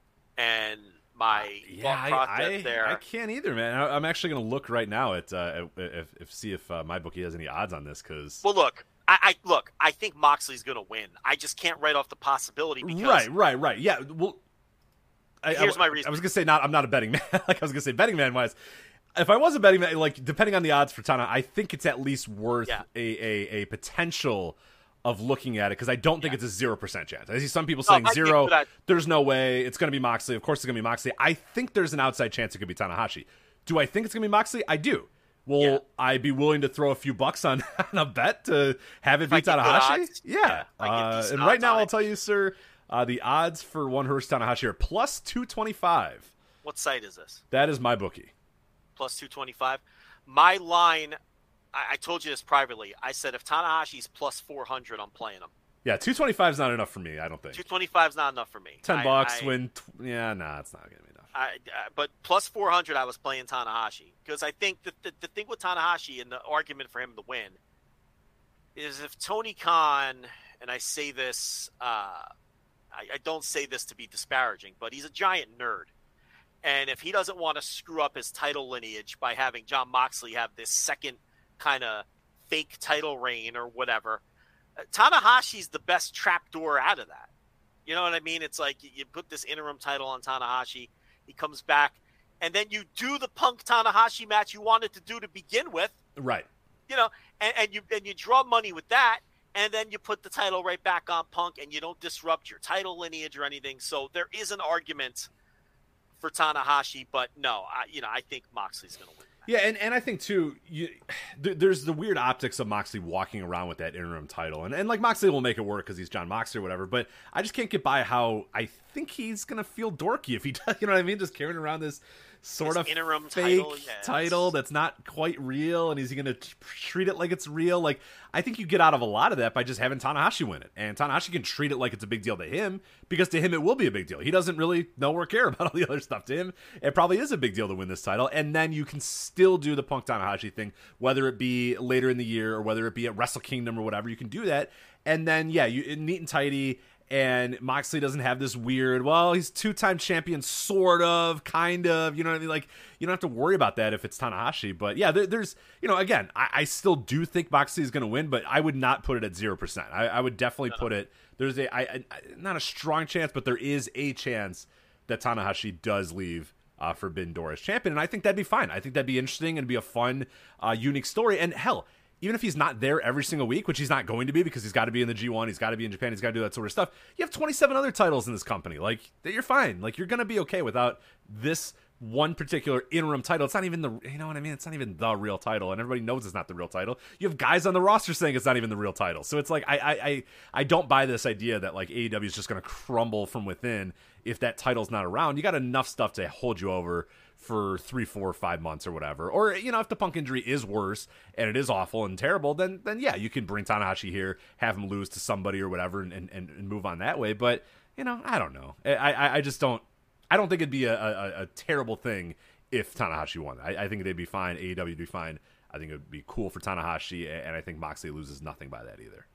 And my yeah, thought process I, I, there. I can't either, man. I, I'm actually going to look right now at uh, if, if see if uh, MyBookie has any odds on this. Because well, look, I, I look, I think Moxley's going to win. I just can't write off the possibility because right, right, right. Yeah, well, I, here's I, my reason. I was going to say not. I'm not a betting man. Like I was going to say betting man wise. If I was a betting man, like depending on the odds for Tana, I think it's at least worth yeah. a, a a potential of looking at it, because I don't think yeah. it's a zero percent chance. I see some people no, saying I zero. That... There's no way it's going to be Moxley. Of course, it's going to be Moxley. I think there's an outside chance it could be Tanahashi. Do I think it's going to be Moxley? I do. will Yeah. I be willing to throw a few bucks on, on a bet to have it If I beat get good Tanahashi? odds, Yeah. yeah, if I get uh, decent and right odds now, on I'll it. tell you, sir, uh, the odds for one Hiroshi Tanahashi are plus two twenty-five. What site is this? That is my bookie. Plus two twenty-five. My line, I, I told you this privately. I said if Tanahashi's plus four hundred, I'm playing him. Yeah, two twenty-five is not enough for me, I don't think. two twenty-five is not enough for me. ten I- bucks, I- win. Tw- yeah, nah, it's not going to be enough. I, uh, but plus four hundred, I was playing Tanahashi because I think the, the the thing with Tanahashi and the argument for him to win is if Tony Khan, and I say this, uh, I, I don't say this to be disparaging, but he's a giant nerd, and if he doesn't want to screw up his title lineage by having Jon Moxley have this second kind of fake title reign or whatever, uh, Tanahashi's the best trapdoor out of that. You know what I mean? It's like you, you put this interim title on Tanahashi. He comes back, and then you do the Punk Tanahashi match you wanted to do to begin with, Right. you know, and, and you and you draw money with that, and then you put the title right back on Punk, and you don't disrupt your title lineage or anything. So there is an argument for Tanahashi, but no, I, you know, I think Moxley's going to win. Yeah, and, and I think, too, you, th- there's the weird optics of Moxley walking around with that interim title. And, and like, Moxley will make it work because he's Jon Moxley or whatever, but I just can't get by how I think he's going to feel dorky if he does, you know what I mean? Just carrying around this sort This of interim fake title, yes. title that's not quite real, and is he going to t- treat it like it's real? Like, I think you get out of a lot of that by just having Tanahashi win it. And Tanahashi can treat it like it's a big deal to him, because to him it will be a big deal. He doesn't really know or care about all the other stuff. To him, it probably is a big deal to win this title, and then you can still do the Punk Tanahashi thing, whether it be later in the year or whether it be at Wrestle Kingdom or whatever. You can do that, and then, yeah, you neat and tidy. And Moxley doesn't have this weird, well, he's two-time champion, sort of, kind of, you know what I mean? Like, you don't have to worry about that if it's Tanahashi. But, yeah, there, there's, you know, again, I, I still do think Moxley is going to win, but I would not put it at zero percent. I, I would definitely put it, there's a, I, I, not a strong chance, but there is a chance that Tanahashi does leave uh, Forbidden Door as champion. And I think that'd be fine. I think that'd be interesting and be a fun, uh, unique story. And, hell, even if he's not there every single week, which he's not going to be because he's got to be in the G one, he's got to be in Japan, he's got to do that sort of stuff. You have twenty-seven other titles in this company. Like, you're fine. Like, you're going to be okay without this one particular interim title. It's not even the, you know what I mean? It's not even the real title, and everybody knows it's not the real title. You have guys on the roster saying it's not even the real title. So it's like, I I I, I don't buy this idea that, like, A E W is just going to crumble from within if that title's not around. You got enough stuff to hold you over for three, four, five months or whatever. Or, you know, if the Punk injury is worse and it is awful and terrible, then, then yeah, you can bring Tanahashi here, have him lose to somebody or whatever, and, and, and move on that way. But, you know, I don't know. I, I, I just don't, I don't think it'd be a, a, a terrible thing if Tanahashi won. I, I think they'd be fine. A E W would be fine. I think it would be cool for Tanahashi, and I think Moxley loses nothing by that either.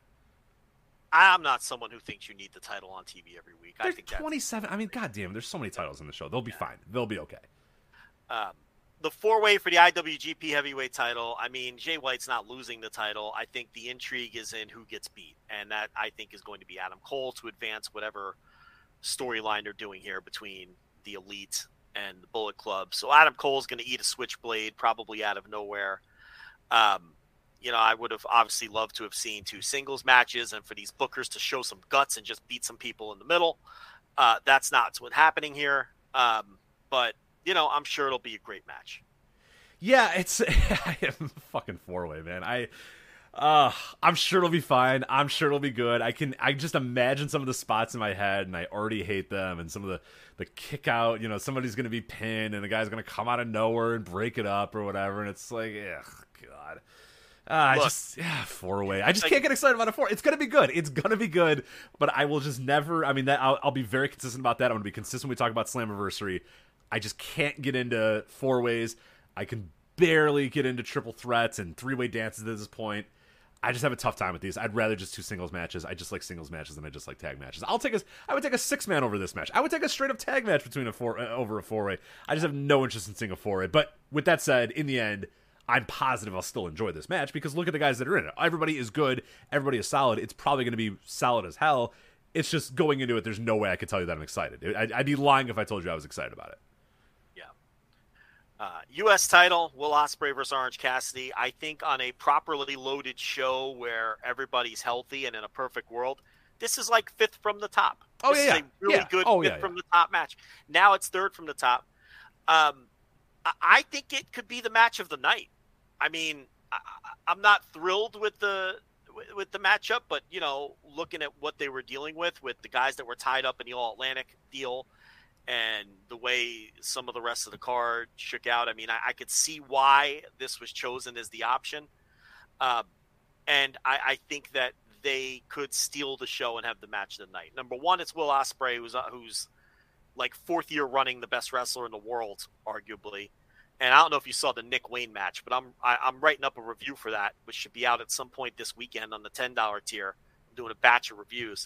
I'm not someone who thinks you need the title on T V every week. I There's think that's twenty-seven. I mean, goddamn, there's so many titles in the show. They'll be fine. They'll be okay. Um, the four-way for the I W G P heavyweight title, I mean, Jay White's not losing the title. I think the intrigue is in who gets beat, and that, I think, is going to be Adam Cole to advance whatever storyline they're doing here between the Elite and the Bullet Club. So Adam Cole's going to eat a switchblade probably out of nowhere. Um, you know, I would have obviously loved to have seen two singles matches and for these bookers to show some guts and just beat some people in the middle. Uh, that's not what's happening here. Um, but you know, I'm sure it'll be a great match. Yeah, it's I am fucking four way, man. I uh I'm sure it'll be fine. I'm sure it'll be good. I can I just imagine some of the spots in my head, and I already hate them, and some of the the kick out, you know, somebody's gonna be pinned and the guy's gonna come out of nowhere and break it up or whatever, and it's like, ugh, God. Uh, I Look, just yeah, four way. I just like, can't get excited about a four. It's gonna be good. It's gonna be good. But I will just never. I mean, that I'll, I'll be very consistent about that. I'm gonna be consistent when we talk about Slammiversary. I just can't get into four ways. I can barely get into triple threats and three way dances at this point. I just have a tough time with these. I'd rather just two singles matches. I just like singles matches than I just like tag matches. I'll take a. I would take a six man over this match. I would take a straight up tag match between a four uh, over a four way. I just have no interest in seeing a four way. But with that said, in the end, I'm positive I'll still enjoy this match because look at the guys that are in it. Everybody is good. Everybody is solid. It's probably going to be solid as hell. It's just going into it, there's no way I could tell you that I'm excited. I'd, I'd be lying if I told you I was excited about it. Yeah. Uh, U S title, Will Ospreay versus Orange Cassidy. I think on a properly loaded show where everybody's healthy and in a perfect world, this is like fifth from the top. Oh, this yeah, is a really yeah. good Oh, fifth yeah, from yeah. the top match. Now it's third from the top. Um, I- I think it could be the match of the night. I mean, I, I'm not thrilled with the with the matchup, but you know, looking at what they were dealing with with the guys that were tied up in the All Atlantic deal, and the way some of the rest of the card shook out, I mean, I, I could see why this was chosen as the option, um, and I, I think that they could steal the show and have the match of the night. Number one, it's Will Ospreay, who's uh, who's like fourth year running the best wrestler in the world, arguably. And I don't know if you saw the Nick Wayne match, but I'm I, I'm writing up a review for that, which should be out at some point this weekend on the ten dollar tier. I'm doing a batch of reviews.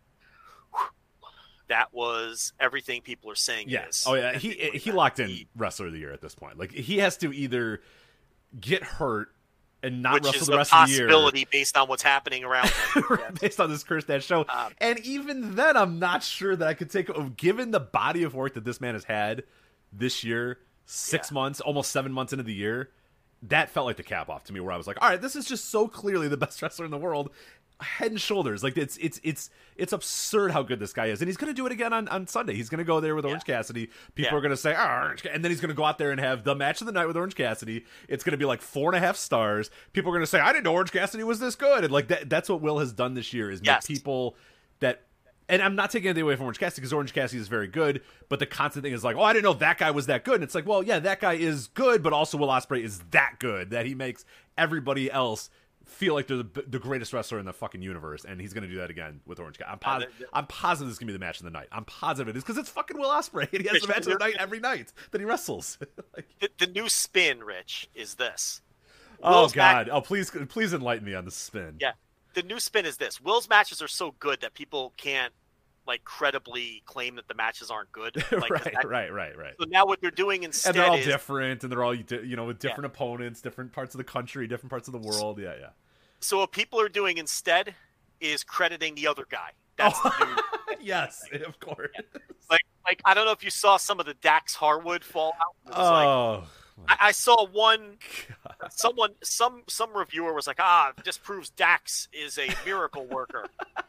Whew. That was everything people are saying. Yes. Is. Oh yeah. He he locked in wrestler of the year at this point. Like he has to either get hurt and not Which wrestle is the a rest of the year. possibility based on what's happening around him. Based on this Curse That show. Um, and even then, I'm not sure that I could take, given the body of work that this man has had this year, six yeah. months, almost seven months into the year, that felt like the cap off to me, where I was like, all right, this is just so clearly the best wrestler in the world. Head and shoulders. Like it's it's it's it's absurd how good this guy is. And he's gonna do it again on, on Sunday. He's gonna go there with Orange yeah. Cassidy. People yeah. are gonna say, oh, Orange Cassidy. And then he's gonna go out there and have the match of the night with Orange Cassidy. It's gonna be like four and a half stars. People are gonna say, I didn't know Orange Cassidy was this good. And like that that's what Will has done this year, is yes. make people that, and I'm not taking anything away from Orange Cassidy, because Orange Cassidy is very good, but the constant thing is like, oh, I didn't know that guy was that good. And it's like, well, yeah, that guy is good, but also Will Ospreay is that good that he makes everybody else feel like they're the, the greatest wrestler in the fucking universe, and he's going to do that again with Orange Cassidy. I'm, posi- uh, I'm positive this is going to be the match of the night. I'm positive it is, because it's fucking Will Ospreay, and he has the match of the night every night that he wrestles. like, the, the new spin, Rich, is this. Oh, Will's God. match- oh, please please enlighten me on the spin. Yeah. The new spin is this. Will's matches are so good that people can't like credibly claim that the matches aren't good. Like, right, that, right, right, right. So now what they're doing instead and they're all is, different, and they're all, you know, with different yeah. opponents, different parts of the country, different parts of the world. Yeah, yeah. So what people are doing instead is crediting the other guy. That's oh. the new yes, of course. Like, like I don't know if you saw some of the Dax Harwood fallout. It was Oh, like, I, I saw one. God. Someone, some, some reviewer was like, "Ah, this proves Dax is a miracle worker."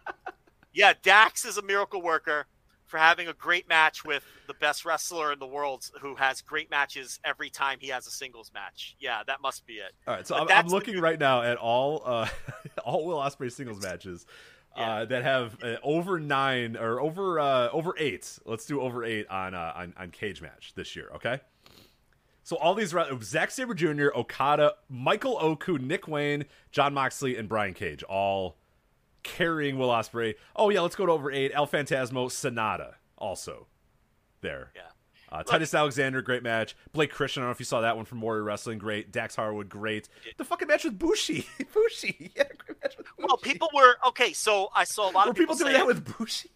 Yeah, Dax is a miracle worker for having a great match with the best wrestler in the world, who has great matches every time he has a singles match. Yeah, that must be it. All right, so I'm, I'm looking the... right now at all uh, all Will Ospreay singles matches yeah. uh, that have uh, over nine or over uh, over eight. Let's do over eight on uh, on on Cage Match this year. Okay. So all these, Zack Sabre Junior, Okada, Michael Oku, Nick Wayne, Jon Moxley, and Brian Cage, all carrying Will Ospreay. Oh yeah, let's go to over eight. El Phantasmo, Sonata, also there. Yeah. Uh, Look, Titus Alexander, great match. Blake Christian, I don't know if you saw that one from Warrior Wrestling, great. Dax Harwood, great. The fucking match with Bushi, Bushi, yeah, great match with Bushi. Well, people were okay. So I saw a lot were of people, people doing saying, that with Bushi.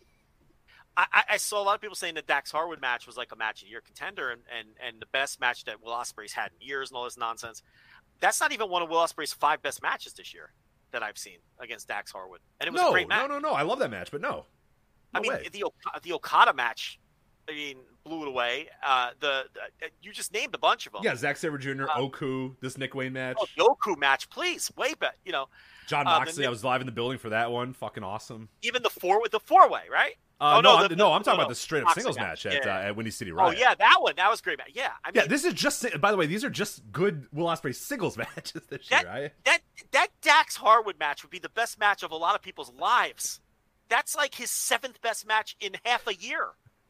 I, I saw a lot of people saying the Dax Harwood match was like a match of the year contender, and, and, and the best match that Will Ospreay's had in years and all this nonsense. That's not even one of Will Ospreay's five best matches this year that I've seen against Dax Harwood, and it was no, a great match. No, no, no, I love that match, but no, no I mean way. the the Okada match, I mean, blew it away. Uh, the, the you just named a bunch of them. Yeah, Zack Sabre Junior, uh, Oku, this Nick Wayne match. Oh, the Oku match, please, way better. You know, Jon uh, Moxley. I was live in the building for that one. Fucking awesome. Even the four with the four way, right? Uh, oh, no, no, I'm, the, no, I'm talking no, about the straight up Moxley singles match, match at, yeah. uh, at Windy City Riot. Oh yeah, that one, that was a great match. Yeah, I mean, yeah. This is just. By the way, these are just good Will Ospreay singles matches this that, year. Right? That that Dax Harwood match would be the best match of a lot of people's lives. That's like his seventh best match in half a year.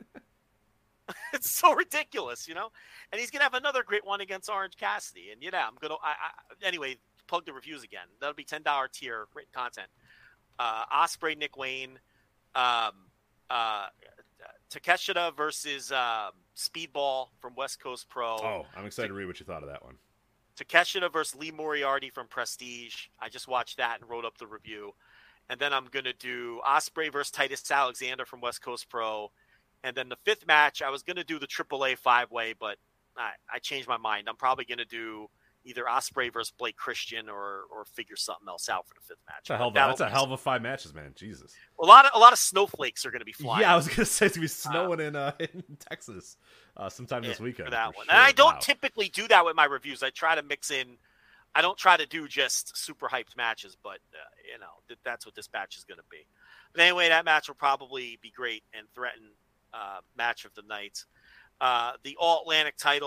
It's so ridiculous, you know. And he's gonna have another great one against Orange Cassidy. And you know, I'm gonna. I, I, anyway, plug the reviews again. That'll be ten dollar tier, great content. Uh, Ospreay, Nick Wayne, um, uh, Takeshita versus um, Speedball from West Coast Pro. Oh, I'm excited to read what you thought of that one. Takeshita versus Lee Moriarty from Prestige. I just watched that and wrote up the review. And then I'm going to do Ospreay versus Titus Alexander from West Coast Pro. And then the fifth match, I was going to do the triple A five-way, but I, I changed my mind. I'm probably going to do either Ospreay versus Blake Christian or or figure something else out for the fifth match. That's a hell of, that's a hell of a five matches, man. Jesus. A lot of a lot of snowflakes are going to be flying. Yeah, I was going to say it's going to be snowing uh, in uh, in Texas uh, sometime yeah, this weekend. For that for one. Sure. And I don't wow. typically do that with my reviews. I try to mix in. I don't try to do just super hyped matches, but uh, you know th- that's what this match is going to be. But anyway, that match will probably be great and threaten uh, match of the night. Uh, the All Atlantic title.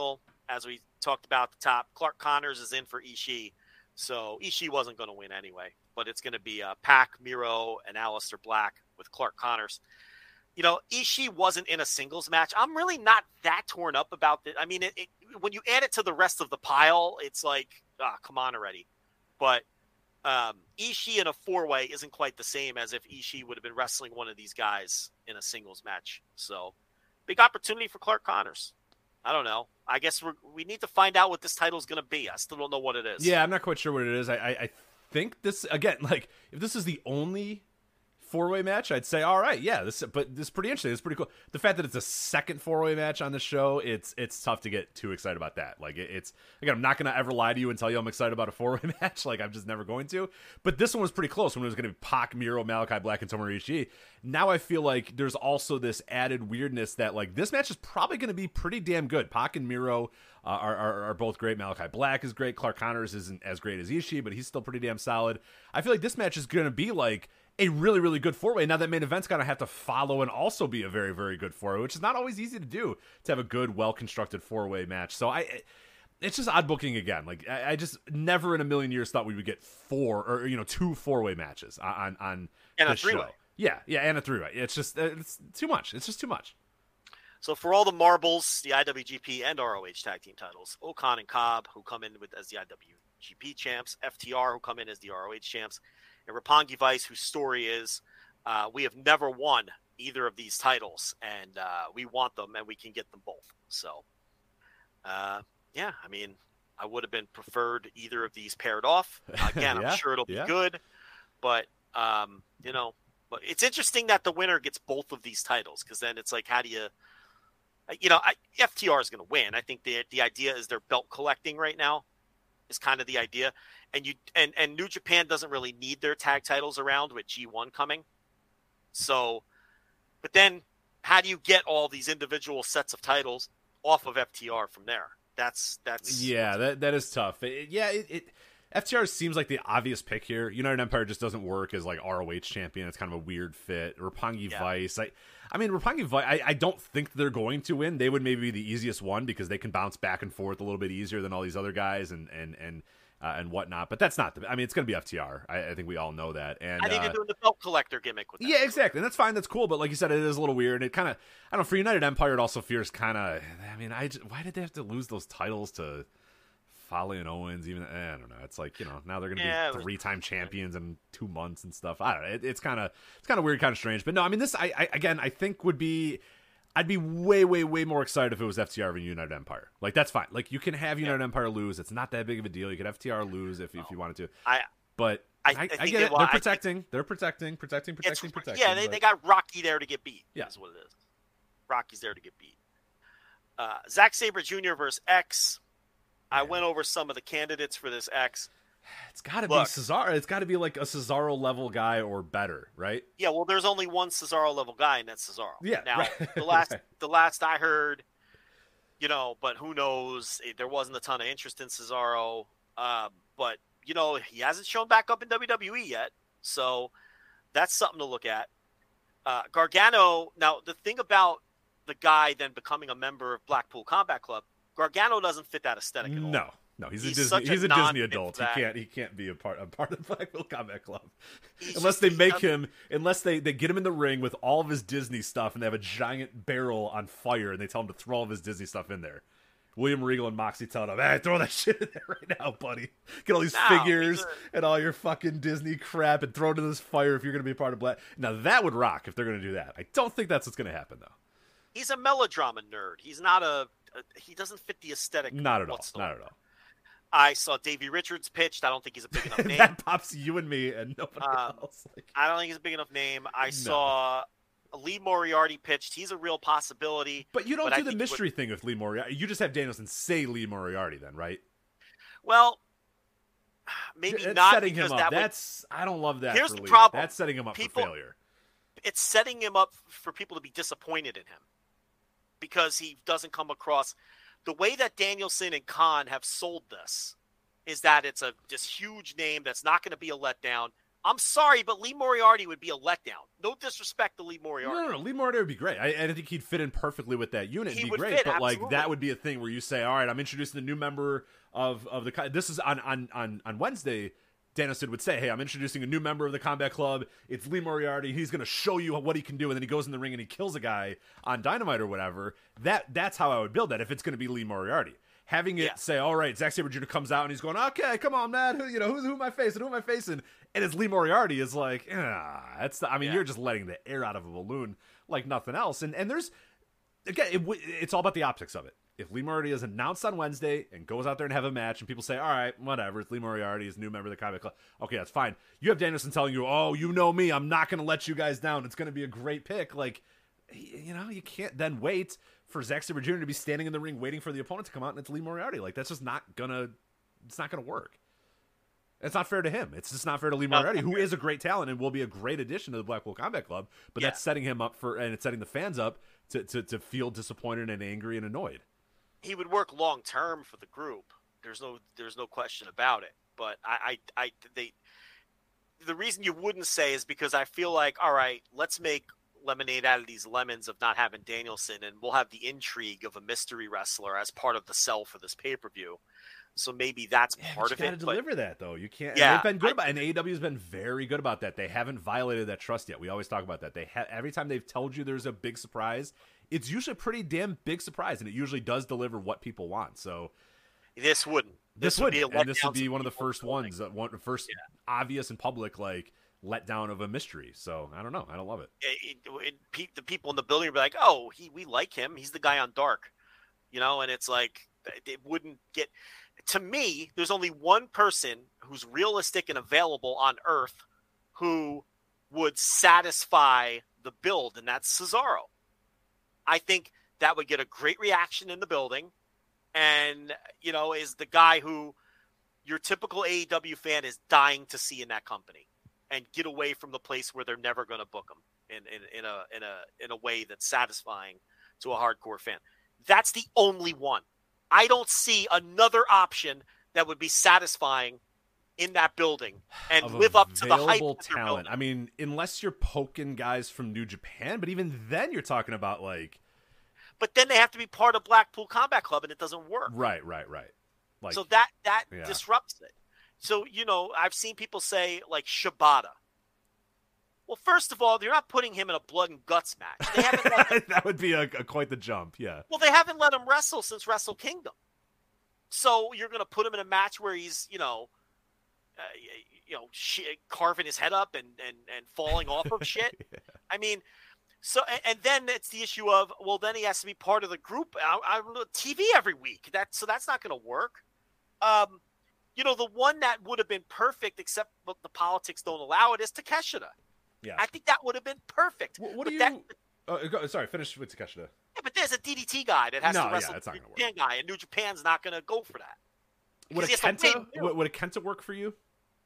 as we talked about at the top, Clark Connors is in for Ishii. So Ishii wasn't going to win anyway, but it's going to be uh, Pac, Miro, and Aleister Black with Clark Connors. You know, Ishii wasn't in a singles match. I'm really not that torn up about it. I mean, it, it, when you add it to the rest of the pile, it's like, ah, come on already. But um, Ishii in a four-way isn't quite the same as if Ishii would have been wrestling one of these guys in a singles match. So, big opportunity for Clark Connors. I don't know. I guess we're, we need to find out what this title is going to be. I still don't know what it is. Yeah, I'm not quite sure what it is. I, I, I think this, again, like, if this is the only four-way match, I'd say, all right, yeah, this, but this is pretty interesting. It's pretty cool. The fact that it's a second four-way match on the show, it's it's tough to get too excited about that. Like, it, it's, again, I'm not going to ever lie to you and tell you I'm excited about a four-way match. Like, I'm just never going to. But this one was pretty close when it was going to be Pac, Miro, Malachi Black, and Tomohiro Ishii. Now I feel like there's also this added weirdness that, like, this match is probably going to be pretty damn good. Pac and Miro uh, are, are, are both great. Malachi Black is great. Clark Connors isn't as great as Ishii, but he's still pretty damn solid. I feel like this match is going to be, like, a really, really good four-way. Now that main event's going to have to follow and also be a very, very good four-way, which is not always easy to do, to have a good, well-constructed four-way match. So I, it's just odd booking again. Like, I, I just never in a million years thought we would get four or, you know, two four-way matches on, on and this a three-way. show. Yeah, yeah, and a three-way. It's just, it's too much. It's just too much. So for all the marbles, the I W G P and R O H tag team titles, Okan and Cobb, who come in with as the I W G P champs, F T R, who come in as the R O H champs, and Roppongi Vice, whose story is uh, we have never won either of these titles, and uh, we want them, and we can get them both. So, uh, yeah, I mean, I would have been preferred either of these paired off. Again, yeah, I'm sure it'll be yeah. good, but, um, you know, but it's interesting that the winner gets both of these titles, because then it's like, how do you, you know, I, F T R is going to win. I think the the idea is they're belt collecting right now. Is kind of the idea, and you and, and New Japan doesn't really need their tag titles around with G one coming. So, but then how do you get all these individual sets of titles off of F T R from there? That's that's yeah, that that is tough. It, yeah, it, it F T R seems like the obvious pick here. United Empire just doesn't work as like R O H champion. It's kind of a weird fit. Roppongi yeah. Vice, I. I mean, Roppongi Vice, I, I don't think they're going to win. They would maybe be the easiest one because they can bounce back and forth a little bit easier than all these other guys and and and uh, and whatnot. But that's not the. I mean, it's going to be F T R. I, I think we all know that. And I think uh, they're doing the belt collector gimmick with that. Yeah, exactly. And that's fine. That's cool. But like you said, it is a little weird. It kind of, I don't know. For United Empire, it also feels kind of. I mean, I just, why did they have to lose those titles to Fale and Owens? Even eh, I don't know. It's like, you know, now they're going to yeah, be three-time champions in two months and stuff. I don't know. It, it's kind of it's kind of weird, kind of strange. But no, I mean, this I, I again I think would be. I'd be way, way, way more excited if it was F T R than United Empire. Like, that's fine. Like, you can have United yeah. Empire lose. It's not that big of a deal. You could F T R lose if, oh. if you wanted to. I, but I, I, I, I get it. it. Well, They're protecting. Think, They're protecting, protecting, protecting, protecting. Yeah, they, but... they got Rocky there to get beat. Yeah. That's what it is. Rocky's there to get beat. Uh, Zack Sabre Junior versus X. I went over some of the candidates for this X. It's got to be Cesaro. It's got to be like a Cesaro level guy or better, right? Yeah, well, there's only one Cesaro level guy, and that's Cesaro. Yeah. Now, right. the last right. the last I heard, you know, but who knows? There wasn't a ton of interest in Cesaro. Um, but, you know, he hasn't shown back up in W W E yet. So that's something to look at. Uh, Gargano, now, the thing about the guy then becoming a member of Blackpool Combat Club, Gargano doesn't fit that aesthetic at all. No. No, he's, he's a Disney. A he's a Disney adult. He can't. He can't be a part. A part of the Blackpool Combat Club, he's unless just, they make him. Unless they, they get him in the ring with all of his Disney stuff, and they have a giant barrel on fire, and they tell him to throw all of his Disney stuff in there. William Regal and Moxie tell him, "Hey, throw that shit in there right now, buddy. Get all these no, figures a... and all your fucking Disney crap, and throw it in this fire if you're going to be a part of Black." Now that would rock if they're going to do that. I don't think that's what's going to happen though. He's a melodrama nerd. He's not a. a he doesn't fit the aesthetic. Not at all. Whatsoever. Not at all. I saw Davey Richards pitched. I don't think he's a big enough name. That pops you and me and nobody um, else. Like... I don't think he's a big enough name. I no. saw Lee Moriarty pitched. He's a real possibility. But you don't but do I the mystery would... thing with Lee Moriarty. You just have Danielson say Lee Moriarty then, right? Well, maybe it's not. Setting him up. That That's would... I don't love that. Here's for the Lee. problem. That's setting him up people, for failure. It's setting him up for people to be disappointed in him because he doesn't come across the way that Danielson and Khan have sold this. Is that it's a this huge name that's not going to be a letdown. I'm sorry, but Lee Moriarty would be a letdown. No disrespect to Lee No, Moriarty. no, no. Lee Moriarty would be great. I, I think he'd fit in perfectly with that unit and He be would great. fit, but like absolutely. that would be a thing where you say, all right, I'm introducing a new member of, of the co-" this is on, on, on, on Wednesday. Danielson would say, hey, I'm introducing a new member of the Combat Club. It's Lee Moriarty. He's going to show you what he can do. And then he goes in the ring and he kills a guy on Dynamite or whatever. That That's how I would build that if it's going to be Lee Moriarty. Having it Yeah. say, all right, Zack Sabre Junior comes out and he's going, okay, come on, man. Who, you know, who, who am I facing? Who am I facing? And it's Lee Moriarty is like, ah, that's the, I mean, Yeah. you're just letting the air out of a balloon like nothing else. And and there's, again, it, it's all about the optics of it. If Lee Moriarty is announced on Wednesday and goes out there and have a match and people say, all right, whatever, it's Lee Moriarty, he's a new member of the Combat Club. Okay, that's fine. You have Danielson telling you, oh, you know me, I'm not going to let you guys down. It's going to be a great pick. Like, you know, you can't then wait for Zack Sabre Junior to be standing in the ring waiting for the opponent to come out and it's Lee Moriarty. Like, that's just not going to, it's not going to work. It's not fair to him. It's just not fair to Lee Moriarty, who is a great talent and will be a great addition to the Blackpool Combat Club, but Yeah. that's setting him up for, and it's setting the fans up to, to, to feel disappointed and angry and annoyed. He would work long term for the group. There's no there's no question about it. But I, I, I they the reason you wouldn't say is because I feel like, all right, let's make lemonade out of these lemons of not having Danielson, and we'll have the intrigue of a mystery wrestler as part of the sell for this pay per view. So maybe that's Yeah, part but of you it. gotta But deliver that though. You can't. Yeah, Yeah, they've been good I- about, and A E W has been very good about that. They haven't violated that trust yet. We always talk about that. They ha- every time they've told you there's a big surprise, it's usually a pretty damn big surprise, and it usually does deliver what people want. So this wouldn't. this, would would, be a and this letdown would be to one of the people first who are like, ones, that one, the first obvious and public like letdown of a mystery. So I don't know. I don't love it. It, it, it, pe- the people in the building would be like, "Oh, he, we like him. He's the guy on Dark," you know. And it's like it wouldn't get. To me, there's only one person who's realistic and available on Earth who would satisfy the build, and that's Cesaro. I think that would get a great reaction in the building, and you know, is the guy who your typical A E W fan is dying to see in that company, and get away from the place where they're never going to book him in, in in a in a in a way that's satisfying to a hardcore fan. That's the only one. I don't see another option that would be satisfying in that building and Of live up to the hype available that they're talent. building. I mean, unless you're poking guys from New Japan, but even then, you're talking about like But then they have to be part of Blackpool Combat Club, and it doesn't work. right, right, right. Like so that that yeah. disrupts it. So, you know, I've seen people say, like, Shibata. Well, first of all, you're not putting him in a blood and guts match. They haven't let him, that would be a, a quite the jump. Yeah. well, they haven't let him wrestle since Wrestle Kingdom. So you're going to put him in a match where he's, you know, uh, you know, sh- carving his head up and, and, and falling off of shit. Yeah. I mean, so and, and then it's the issue of, well, then he has to be part of the group. I, I T V every week. That so that's not going to work. Um, you know, the one that would have been perfect, except but the politics don't allow it, is Takeshita. Yeah. I think that would have been perfect. What, what But do you? that- uh, go, sorry, finish with Takeshita. Yeah, but there's a D D T guy that has No, to yeah, wrestle that's the not New gonna work. Japan guy, and New Japan's not going to go for that. Would a Because he has to Kenta? win, too. Would, would a Kenta work for you?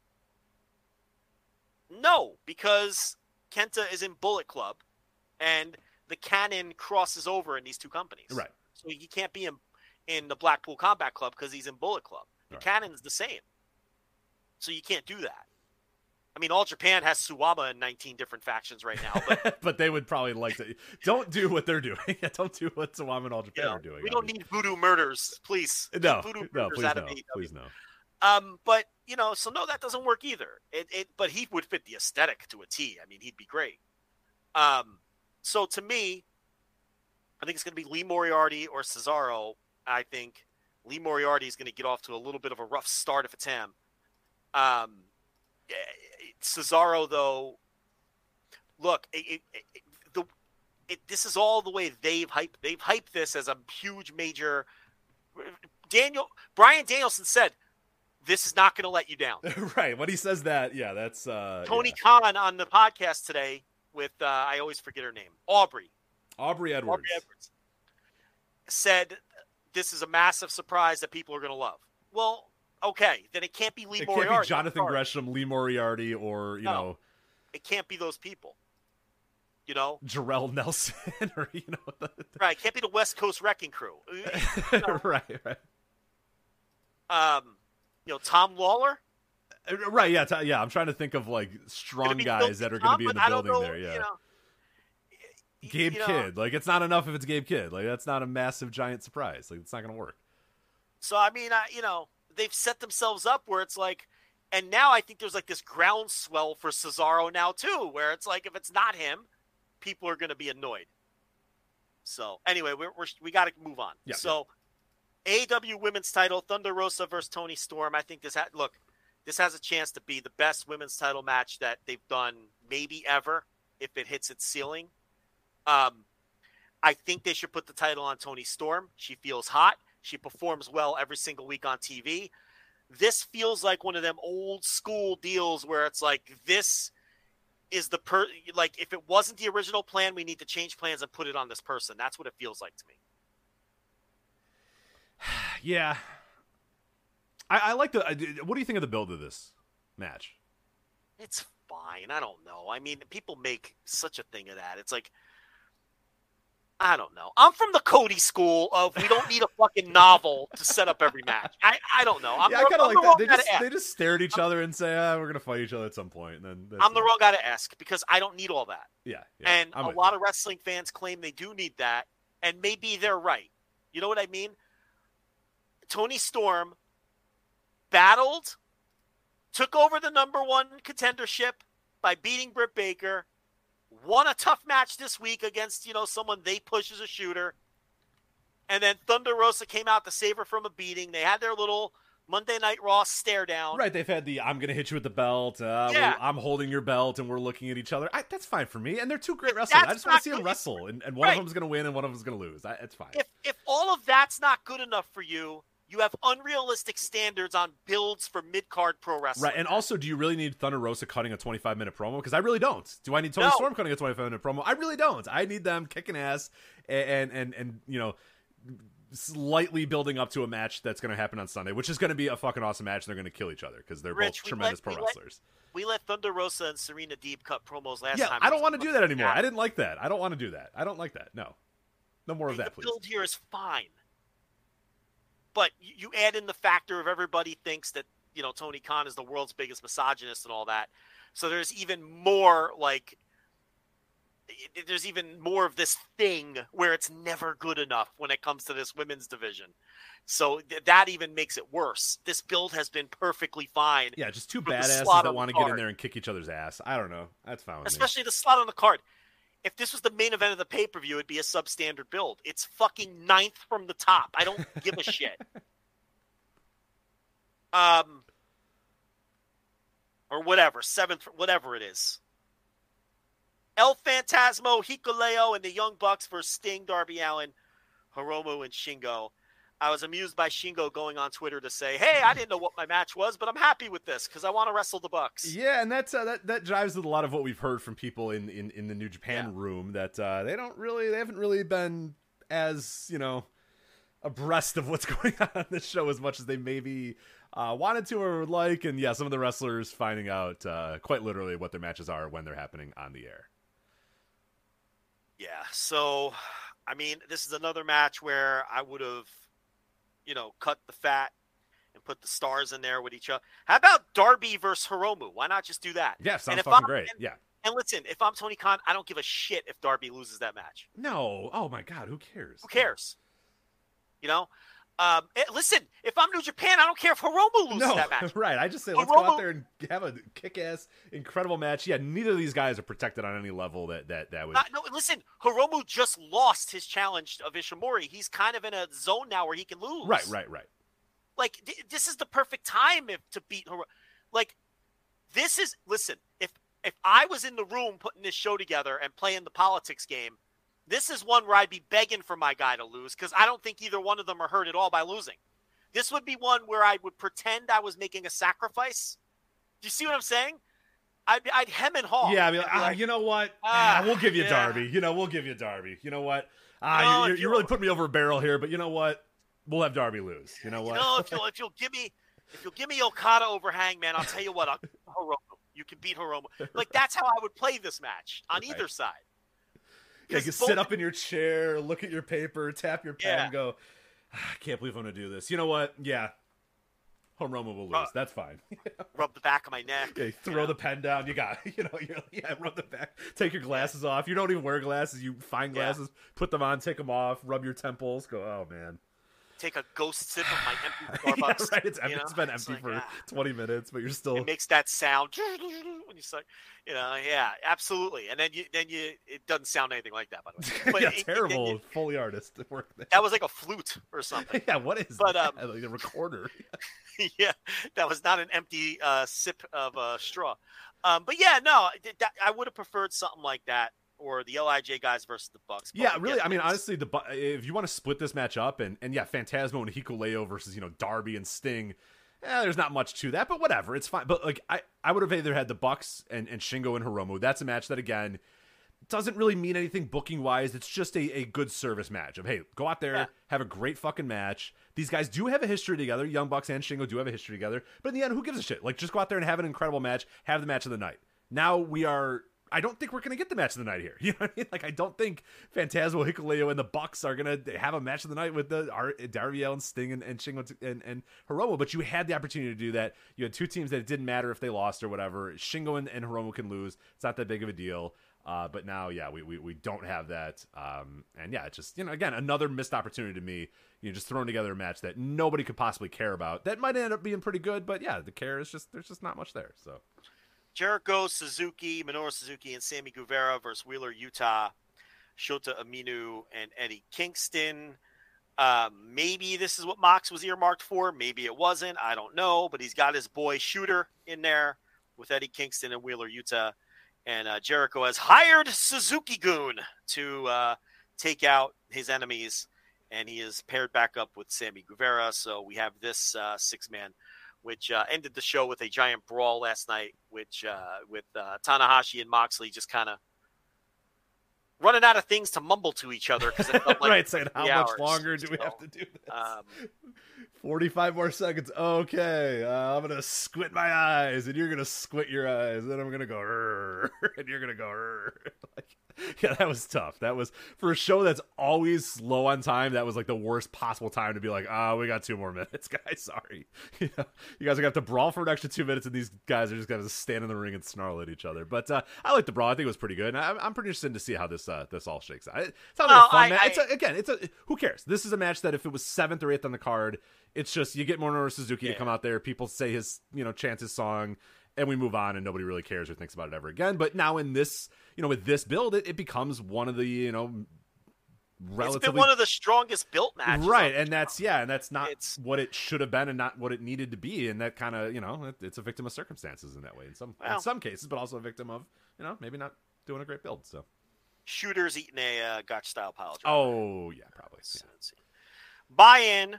No, because Kenta is in Bullet Club, and the canon crosses over in these two companies. Right. So he can't be in in the Blackpool Combat Club because he's in Bullet Club. The Right. canon's the same. So you can't do that. I mean, All Japan has Suwama in nineteen different factions right now, but but they would probably like to. Don't do what they're doing. Don't do what Sawam and All you Japan know, are doing. we don't need voodoo murders, please. Keep No, voodoo no, murders please out no, of A E W. please no. Um, but you know, so no, that doesn't work either. It, it, but he would fit the aesthetic to a T. I mean, he'd be great. Um, so to me, I think it's going to be Lee Moriarty or Cesaro. I think Lee Moriarty is going to get off to a little bit of a rough start if it's him. Um, Cesaro, though, look, it, it, it, the it, this is all the way they've hyped. They've hyped this as a huge, major. Daniel Brian Danielson said, "This is not going to let you down." Right. When he says that, yeah, that's uh, Tony yeah. Khan on the podcast today with uh, I always forget her name, Aubrey. Aubrey Edwards. Aubrey Edwards said, "This is a massive surprise that people are going to love." Well, okay, then it can't be Lee It Moriarty. can't be Jonathan Sorry. Gresham, Lee Moriarty, or you No. know It can't be those people. You know, Jarrell Nelson, or you know, the, right? It can't be the West Coast Wrecking Crew. the, right, right. Um, you know, Tom Lawler. Right, yeah, t- yeah. I'm trying to think of like strong guys that are going to be in the building know, there. Yeah, you know, Gabe you know, Kidd. Like, it's not enough if it's Gabe Kidd. Like, that's not a massive, giant surprise. Like, it's not going to work. So I mean, I, you know, they've set themselves up where it's like, and now I think there's like this groundswell for Cesaro now too, where it's like if it's not him, people are going to be annoyed. So anyway, we're, we're we got to move on. Yeah, so yeah. A E W Women's Title, Thunder Rosa versus Toni Storm. I think this ha- look, this has a chance to be the best women's title match that they've done maybe ever if it hits its ceiling. Um, I think they should put the title on Toni Storm. She feels hot. She performs well every single week on T V. This feels like one of them old school deals where it's like, this is the per like, if it wasn't the original plan, we need to change plans and put it on this person. That's what it feels like to me. Yeah. I, I like the, what do you think of the build of this match? It's fine. I don't know. I mean, people make such a thing of that. It's like, I don't know. I'm from the Cody school of we don't need a fucking novel to set up every match. I, I don't know. I'm yeah, the, I kind of like that. They just, they just stare at each I'm, other and say, ah, we're going to fight each other at some point. And then I'm the wrong guy to ask because I don't need all that. Yeah. yeah and I'm a lot of wrestling fans claim they do need that, and maybe they're right. You know what I mean? Toni Storm battled, took over the number one contendership by beating Britt Baker, won a tough match this week against, you know, someone they push as a shooter. And then Thunder Rosa came out to save her from a beating. They had their little Monday Night Raw stare down. Right, they've had the I'm going to hit you with the belt. Uh, yeah. I'm holding your belt, and we're looking at each other. I, that's fine for me. And they're two great wrestlers. I just want to see them wrestle. And, and one right. of them's going to win, and one of them's going to lose. I, it's fine. If if all of that's not good enough for you, you have unrealistic standards on builds for mid-card pro wrestling. Right, and also, do you really need Thunder Rosa cutting a twenty-five minute promo? Because I really don't. Do I need Toni no. Storm cutting a twenty-five minute promo? I really don't. I need them kicking ass and, and, and, and you know, slightly building up to a match that's going to happen on Sunday, which is going to be a fucking awesome match. They're going to kill each other because they're Rich, both tremendous let, pro we wrestlers. Let, we let Thunder Rosa and Serena Deeb cut promos last yeah, time. I don't want to do that anymore. Yeah. I didn't like that. I don't want to do that. I don't like that. No. No more of that, the please. The build here is fine. But you add in the factor of everybody thinks that, you know, Tony Khan is the world's biggest misogynist and all that. So there's even more, like, there's even more of this thing where it's never good enough when it comes to this women's division. So th- that even makes it worse. This build has been perfectly fine. Yeah, just two badasses that want to get in there and kick each other's ass. I don't know. That's fine with Especially me. the slot on the card. If this was the main event of the pay-per-view, it'd be a substandard build. It's fucking ninth from the top. I don't give a shit. Um, or whatever, seventh, whatever it is. El Phantasmo, Hikuleo, and the Young Bucks versus Sting, Darby Allin, Hiromu, and Shingo. I was amused by Shingo going on Twitter to say, hey, I didn't know what my match was, but I'm happy with this because I want to wrestle the Bucks. Yeah, and that's uh, that that jives with a lot of what we've heard from people in, in, in the New Japan yeah. room that uh, they don't really, they haven't really been as, you know, abreast of what's going on on this show as much as they maybe uh, wanted to or would like. And yeah, some of the wrestlers finding out uh, quite literally what their matches are when they're happening on the air. Yeah, so, I mean, this is another match where I would have, you know, cut the fat and put the stars in there with each other. How about Darby versus Hiromu? Why not just do that? Yeah, sounds and if fucking I'm, great. And, yeah. And listen, if I'm Tony Khan, I don't give a shit if Darby loses that match. No. Oh my God, who cares? Who cares? You know? Um, it, listen, if I'm New Japan, I don't care if Hiromu loses no, that match. Right. I just say, let's Hiromu, go out there and have a kick-ass, incredible match. Yeah, neither of these guys are protected on any level that that, that would... Not, no, listen, Hiromu just lost his challenge of Ishimori. He's kind of in a zone now where he can lose. Right, right, right. Like, th- this is the perfect time if, to beat Hiromu. Like, this is... Listen, if if I was in the room putting this show together and playing the politics game, this is one where I'd be begging for my guy to lose because I don't think either one of them are hurt at all by losing. This would be one where I would pretend I was making a sacrifice. Do you see what I'm saying? I'd, I'd hem and haw. Yeah, I mean, be ah, like, you know what? ah, Ah, we'll give you yeah. Darby. You know, we'll give you Darby. You know what? Ah, No, you, if you you- really put me over a barrel here, but you know what? We'll have Darby lose. You know what? You know, if you'll if you'll give me if you'll give me Okada over Hangman, I'll tell you what, I'll Hiromu. You can beat Hiromu. Like that's how I would play this match on Right. either side. Yeah, you can both- sit up in your chair, look at your paper, tap your pen, Yeah. and go, ah, I can't believe I'm going to do this. You know what? Yeah. Hiromu will lose. Uh, That's fine. Rub the back of my neck. Okay, throw you know? the pen down. You got, you know, you're, yeah, rub the back. Take your glasses off. You don't even wear glasses. You find glasses, yeah. Put them on, take them off, rub your temples. Go, oh man. Take a ghost sip of my empty Starbucks. yeah, right. It's, empty. You know? It's been empty it's like, for ah. twenty minutes, but you're still. It makes that sound when you start, you know. Yeah, absolutely. And then you, then you, it doesn't sound anything like that, by the way. But yeah, it, terrible it, it, Foley artist work there. That was like a flute or something. yeah, what is but, that? Um, like a recorder. yeah, that was not an empty uh, sip of uh, straw. Um, but yeah, no, that, I would have preferred something like that. Or the L I J guys versus the Bucks. Yeah, really. I mean, honestly, the if you want to split this match up, and, and yeah, Phantasmo and Hikuleo versus, you know, Darby and Sting, eh, there's not much to that, but whatever, it's fine. But like, I, I would have either had the Bucks and, and Shingo and Hiromu. That's a match that, again, doesn't really mean anything booking wise. It's just a, a good service match of, hey, go out there, yeah. have a great fucking match. These guys do have a history together. Young Bucks and Shingo do have a history together. But in the end, who gives a shit? Like, just go out there and have an incredible match. Have the match of the night. Now we are. I don't think we're going to get the match of the night here. You know what I mean? Like, I don't think Phantasmo, Hikuleo, and the Bucks are going to have a match of the night with the our, Darby Allin, Sting, and, and Shingo and, and Hiromu. But you had the opportunity to do that. You had two teams that it didn't matter if they lost or whatever. Shingo and, and Hiromu can lose. It's not that big of a deal. Uh, but now, yeah, we, we, we don't have that. Um, and yeah, it's just, you know, again, another missed opportunity to me. You know, just throwing together a match that nobody could possibly care about. That might end up being pretty good, but yeah, the care is just, there's just not much there. So. Jericho, Suzuki, Minoru Suzuki, and Sammy Guevara versus Wheeler Yuta, Shota Umino, and Eddie Kingston. Uh, maybe this is what Mox was earmarked for. Maybe it wasn't. I don't know. But he's got his boy Shooter in there with Eddie Kingston and Wheeler Yuta. And uh, Jericho has hired Suzuki-gun to uh, take out his enemies. And he is paired back up with Sammy Guevara. So we have this uh, six-man which uh, ended the show with a giant brawl last night, which uh, with uh, Tanahashi and Moxley just kind of running out of things to mumble to each other. Cause it felt like right, saying how hours, much longer do so, we have to do this? Um, forty-five more seconds. Okay, uh, I'm going to squint my eyes, and you're going to squint your eyes, and then I'm going to go, Rrr, and you're going to go, Rrr. Like, yeah, that was tough. That was, for a show that's always slow on time, that was like the worst possible time to be like, oh, we got two more minutes, guys. Sorry. You know, you guys are going to have to brawl for an extra two minutes, and these guys are just going to stand in the ring and snarl at each other. But uh, I like the brawl. I think it was pretty good. And I'm, I'm pretty interested to see how this uh, this all shakes out. It's not like well, a fun I, match. I, It's a, again, it's a, who cares? This is a match that if it was seventh or eighth on the card, it's just you get Minoru Suzuki yeah. to come out there, people say his, you know, chants his song, and we move on, and nobody really cares or thinks about it ever again. But now in this, you know, with this build, it, it becomes one of the, you know, relatively... It's been one of the strongest built matches. Right, and that's, yeah, and that's not it's... what it should have been and not what it needed to be, and that kind of, you know, it, it's a victim of circumstances in that way, in some well, in some cases, but also a victim of, you know, maybe not doing a great build, so... Shooter's eating a uh, Gotch-style pile driver. Oh, yeah, probably. Yeah. Buy-in...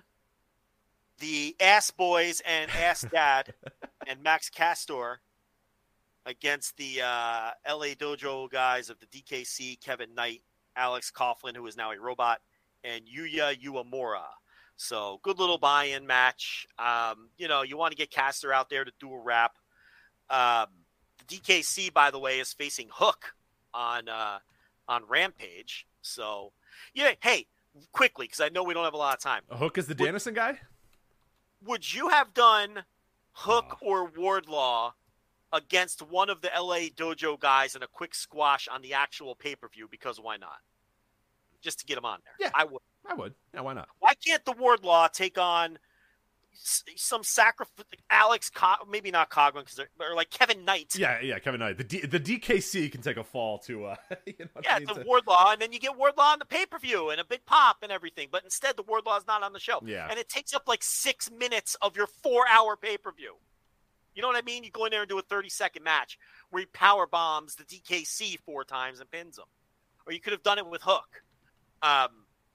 The Ass Boys and Ass Dad and Max Castor against the uh, L A Dojo guys of the D K C, Kevin Knight, Alex Coughlin, who is now a robot, and Yuya Uemura. So good little buy-in match. Um, you know, you want to get Castor out there to do a rap. Um, the D K C, by the way, is facing Hook on uh, on Rampage. So, yeah, hey, quickly, because I know we don't have a lot of time. Hook is the Danielson guy? Would you have done Hook oh. or Wardlaw against one of the L A Dojo guys in a quick squash on the actual pay-per-view? Because why not? Just to get them on there. Yeah, I would. I would. Yeah, why not? Why can't the Wardlaw take on some sacrifice? Alex, Co- maybe not Cogman, because or like Kevin Knight. Yeah, yeah, Kevin Knight. The D- the D K C can take a fall to. Uh, you know yeah, I mean? the to... Wardlaw, and then you get Wardlaw on the pay per view and a big pop and everything. But instead, the Wardlaw is not on the show. Yeah, and it takes up like six minutes of your four hour pay per view. You know what I mean? You go in there and do a thirty second match where he power bombs the D K C four times and pins them, or you could have done it with Hook. Um,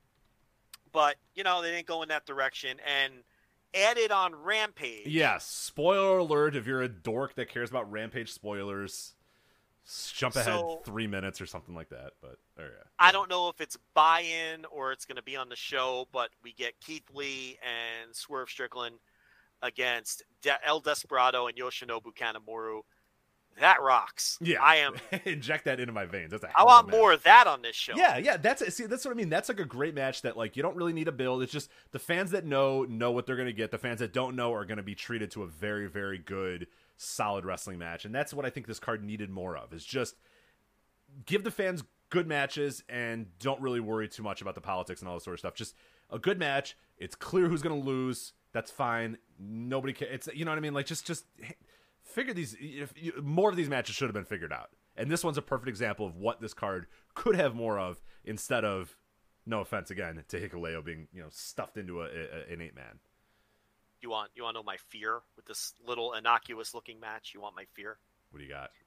but you know they didn't go in that direction and. Added on Rampage. Yes. Spoiler alert, if you're a dork that cares about Rampage spoilers, jump ahead so, three minutes or something like that. But oh, yeah. I don't know if it's buy-in or it's going to be on the show, but we get Keith Lee and Swerve Strickland against De- El Desperado and Yoshinobu Kanemaru. that rocks. Yeah, I am. Inject that into my veins. That's a I hell want of a match. more of that on this show. Yeah, yeah, that's see, that's what I mean. That's like a great match that like you don't really need a build. It's just the fans that know know what they're gonna get. The fans that don't know are gonna be treated to a very, very good, solid wrestling match, and that's what I think this card needed more of. Is just give the fans good matches and don't really worry too much about the politics and all this sort of stuff. Just a good match. It's clear who's gonna lose. That's fine. Nobody cares. It's you know what I mean. Like just just. Figure these if you, more of these matches should have been figured out, and this one's a perfect example of what this card could have more of instead of, no offense again to Hikuleo being you know stuffed into a, a, an eight man. You want you want to know my fear with this little innocuous looking match? You want my fear? What do you got?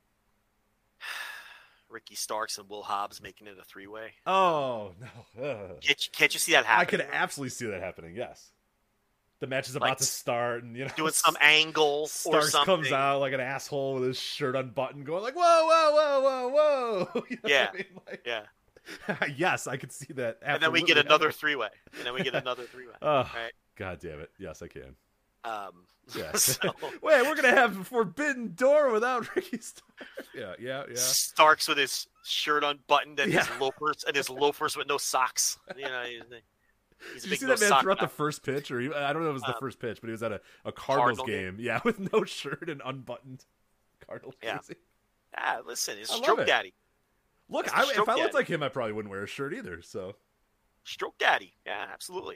Ricky Starks and Will Hobbs making it a three way. Oh no! Ugh. Can't you, can't you see that happening? I could absolutely see that happening. Yes. The match is about Like, to start, and you know, doing some angle or Starks something. comes out like an asshole with his shirt unbuttoned, going like, "Whoa, whoa, whoa, whoa, whoa!" You know yeah, what I mean? Like, yeah. yes, I could see that. And then we get absolutely another happening. three way, and then we get another three way. Oh, right? God damn it! Yes, I can. Um, Yeah. so, Wait, we're gonna have a Forbidden Door without Ricky Starks. Yeah, yeah, yeah. Starks with his shirt unbuttoned and Yeah. his loafers and his loafers with no socks. You know, he's, he's a Did you big see no that man sock throughout guy. the first pitch, or he, I don't know if it was the Um, first pitch, but he was at a, a Cardinals Cardinal game. game. Yeah, with no shirt and unbuttoned Cardinal Yeah. jersey. Ah, listen, he's I love stroke it. daddy. Look, That's I, the if stroke I looked daddy. like him, I probably wouldn't wear a shirt either. So Stroke daddy. Yeah, absolutely.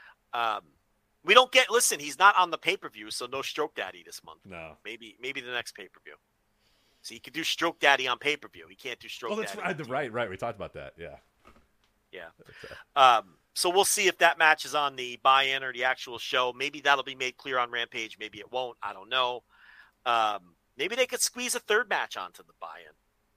Um, we don't get. Listen, he's not on the pay per view, so no stroke daddy this month. no. Maybe, maybe the next pay per view. So he could do stroke daddy on pay per view. He can't do stroke Oh, that's daddy. right. Right, right. We talked about that. Yeah. Yeah. That's, uh, Um, so we'll see if that match is on the buy-in or the actual show. Maybe that'll be made clear on Rampage. Maybe it won't. I don't know. Um, maybe they could squeeze a third match onto the buy-in.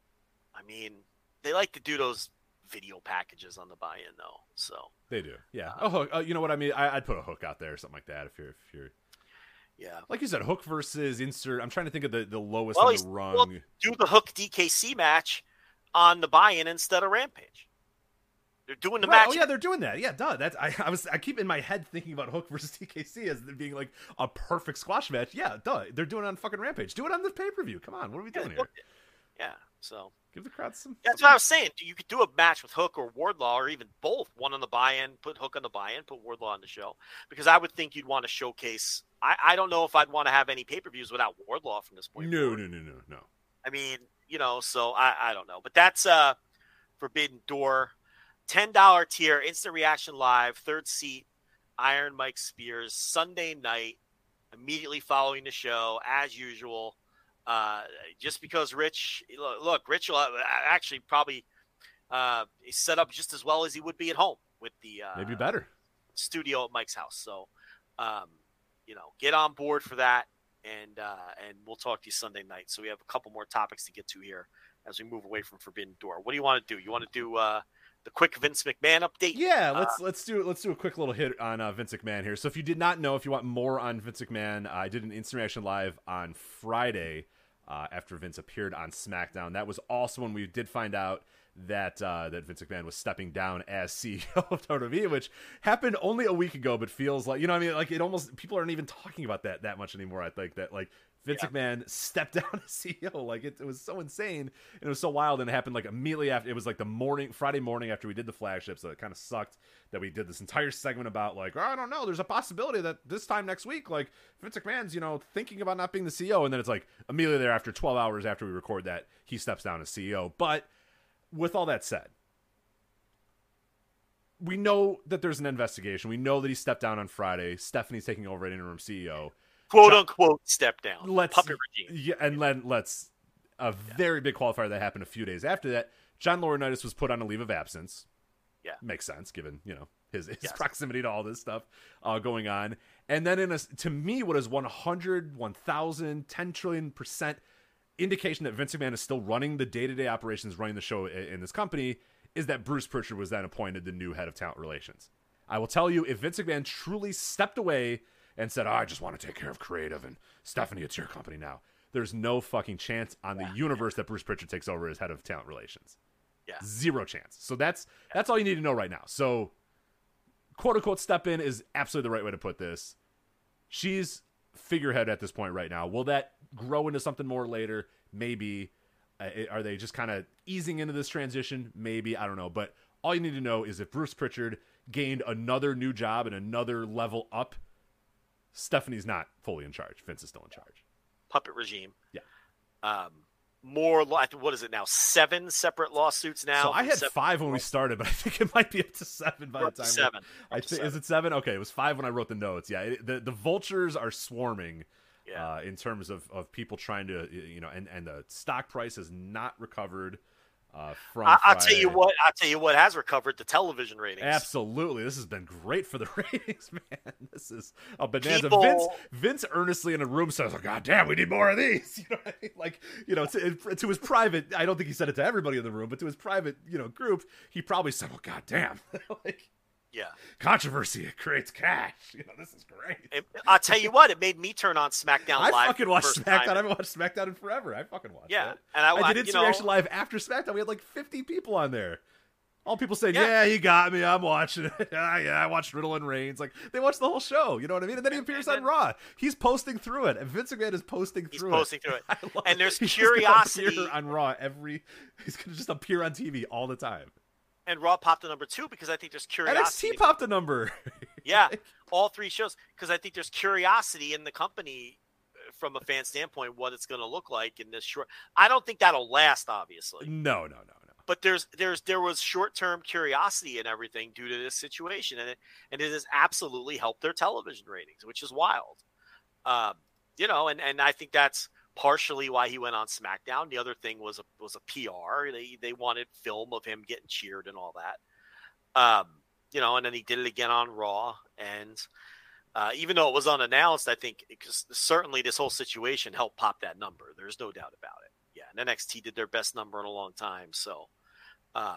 I mean, they like to do those video packages on the buy-in, though. So They do. Yeah. Oh, hook. Uh, you know what I mean? I, I'd put a hook out there or something like that if you're, if you're, yeah. like you said, hook versus insert. I'm trying to think of the, the lowest Well, on he's- the rung. well, do the Hook D K C match on the buy-in instead of Rampage. They're doing the Right. match. Oh yeah, they're doing that. Yeah, duh. That's I, I was I keep in my head thinking about Hook versus T K C as being like a perfect squash match. Yeah, duh. They're doing it on fucking Rampage. Do it on the pay per view. Come on, what are we Yeah, doing they here? booked it. Yeah. So Give the crowd some. that's what I was saying. You could do a match with Hook or Wardlaw, or even both. One on the buy-in, put Hook on the buy-in, put Wardlaw on the show. Because I would think you'd want to showcase. I, I don't know if I'd want to have any pay-per-views without Wardlaw from this point No, forward. no, no, no, no. I mean, you know, so I, I don't know. But that's uh, Forbidden Door. ten dollar tier, Instant Reaction Live, third seat, Iron Mike Spears, Sunday night, immediately following the show, as usual. Uh, just because Rich, look, Rich will actually probably uh, is set up just as well as he would be at home with the uh, Maybe better. studio at Mike's house. So, um, you know, get on board for that, and uh, and we'll talk to you Sunday night. So we have a couple more topics to get to here as we move away from Forbidden Door. What do you want to do? You want to do uh, the quick Vince McMahon update? Yeah, Uh, let's let's do let's do a quick little hit on uh, Vince McMahon here. So if you did not know, if you want more on Vince McMahon, uh, I did an Instant Reaction Live on Friday uh, after Vince appeared on SmackDown. That was also when we did find out that uh, that Vince McMahon was stepping down as C E O of W W E, which happened only a week ago, but feels like, you know what I mean? Like it almost, people aren't even talking about that that much anymore. I think that like Vince Yeah. McMahon stepped down as C E O. Like it, it was so insane and it was so wild, and it happened like immediately after. It was like the morning, Friday morning after we did the flagship, so it kind of sucked that we did this entire segment about like, oh, I don't know, there's a possibility that this time next week, like Vince McMahon's, you know, thinking about not being the C E O, and then it's like immediately there after twelve hours after we record that, he steps down as C E O. But with all that said, we know that there's an investigation. We know that he stepped down on Friday. Stephanie's taking over as interim C E O. Quote John- unquote step down. Let's Puppet regime. yeah, and then let's a very big qualifier that happened a few days after that. John Laurinaitis was put on a leave of absence. Yeah. Makes sense given, you know, his his Yes. proximity to all this stuff uh, going on. And then in a to me what is one hundred, one thousand, ten trillion percent indication that Vince McMahon is still running the day-to-day operations, running the show in, in this company, is that Bruce Pritchard was then appointed the new head of talent relations. I will tell you, if Vince McMahon truly stepped away and said, oh, I just want to take care of creative, and Stephanie, it's your company now, there's no fucking chance on the universe that Bruce Pritchard takes over as head of talent relations. Yeah. Zero chance. So that's that's all you need to know right now. So, quote unquote, step in is absolutely the right way to put this. She's figurehead at this point right now. Will that grow into something more later? Maybe. Uh, are they just kind of easing into this transition? Maybe. I don't know. But all you need to know is if Bruce Pritchard gained another new job and another level up, Stephanie's not fully in charge. Vince is still in charge. Puppet regime. Yeah. Um, more, what is it now? Seven separate lawsuits now? So I had seven five when we started, but I think it might be up to seven by the time. Seven. I think is it seven? Okay, it was five when I wrote the notes. Yeah, it, the the vultures are swarming. Yeah. Uh, in terms of, of people trying to, you know, and, and the stock price has not recovered uh, from I, I'll Friday. tell you what, I'll tell you what has recovered, the television ratings. Absolutely. This has been great for the ratings, man. This is a bonanza. People... Vince, Vince earnestly in a room says, oh, God damn, we need more of these. You know what I mean? Like, you know, to, to his private, I don't think he said it to everybody in the room, but to his private, you know, group, he probably said, oh, God damn. like, Yeah, controversy, it creates cash. You know, this is great. It, I'll tell you what, it made me turn on SmackDown I Live. I fucking watched SmackDown. Time. I haven't watched SmackDown in forever. I fucking watched yeah, it. and I, I did you Instant know, Reaction Live after SmackDown. We had like fifty people on there. All people saying, Yeah. yeah, he got me. I'm watching it. yeah, yeah, I watched Riddle and Reigns. Like, they watched the whole show. You know what I mean? And then he appears and on then, Raw. He's posting through it. And Vince McMahon is posting he's through posting it. through it. I love And there's he's curiosity. Just gonna appear on Raw every. He's going to just appear on T V all the time. And Raw popped to number two because I think there's N X curiosity. T popped a number. Yeah, all three shows because I think there's curiosity in the company from a fan standpoint what it's going to look like in this short. I don't think that'll last, obviously. No, no, no, no. But there's there's there was short term curiosity and everything due to this situation, and it and it has absolutely helped their television ratings, which is wild. Um, you know, and, and I think that's partially why he went on SmackDown. The other thing was a was a P R. They they wanted film of him getting cheered and all that. Um, you know, and then he did it again on Raw, and uh, even though it was unannounced, I think it, certainly this whole situation helped pop that number. There's no doubt about it. Yeah, and N X T did their best number in a long time. So, um,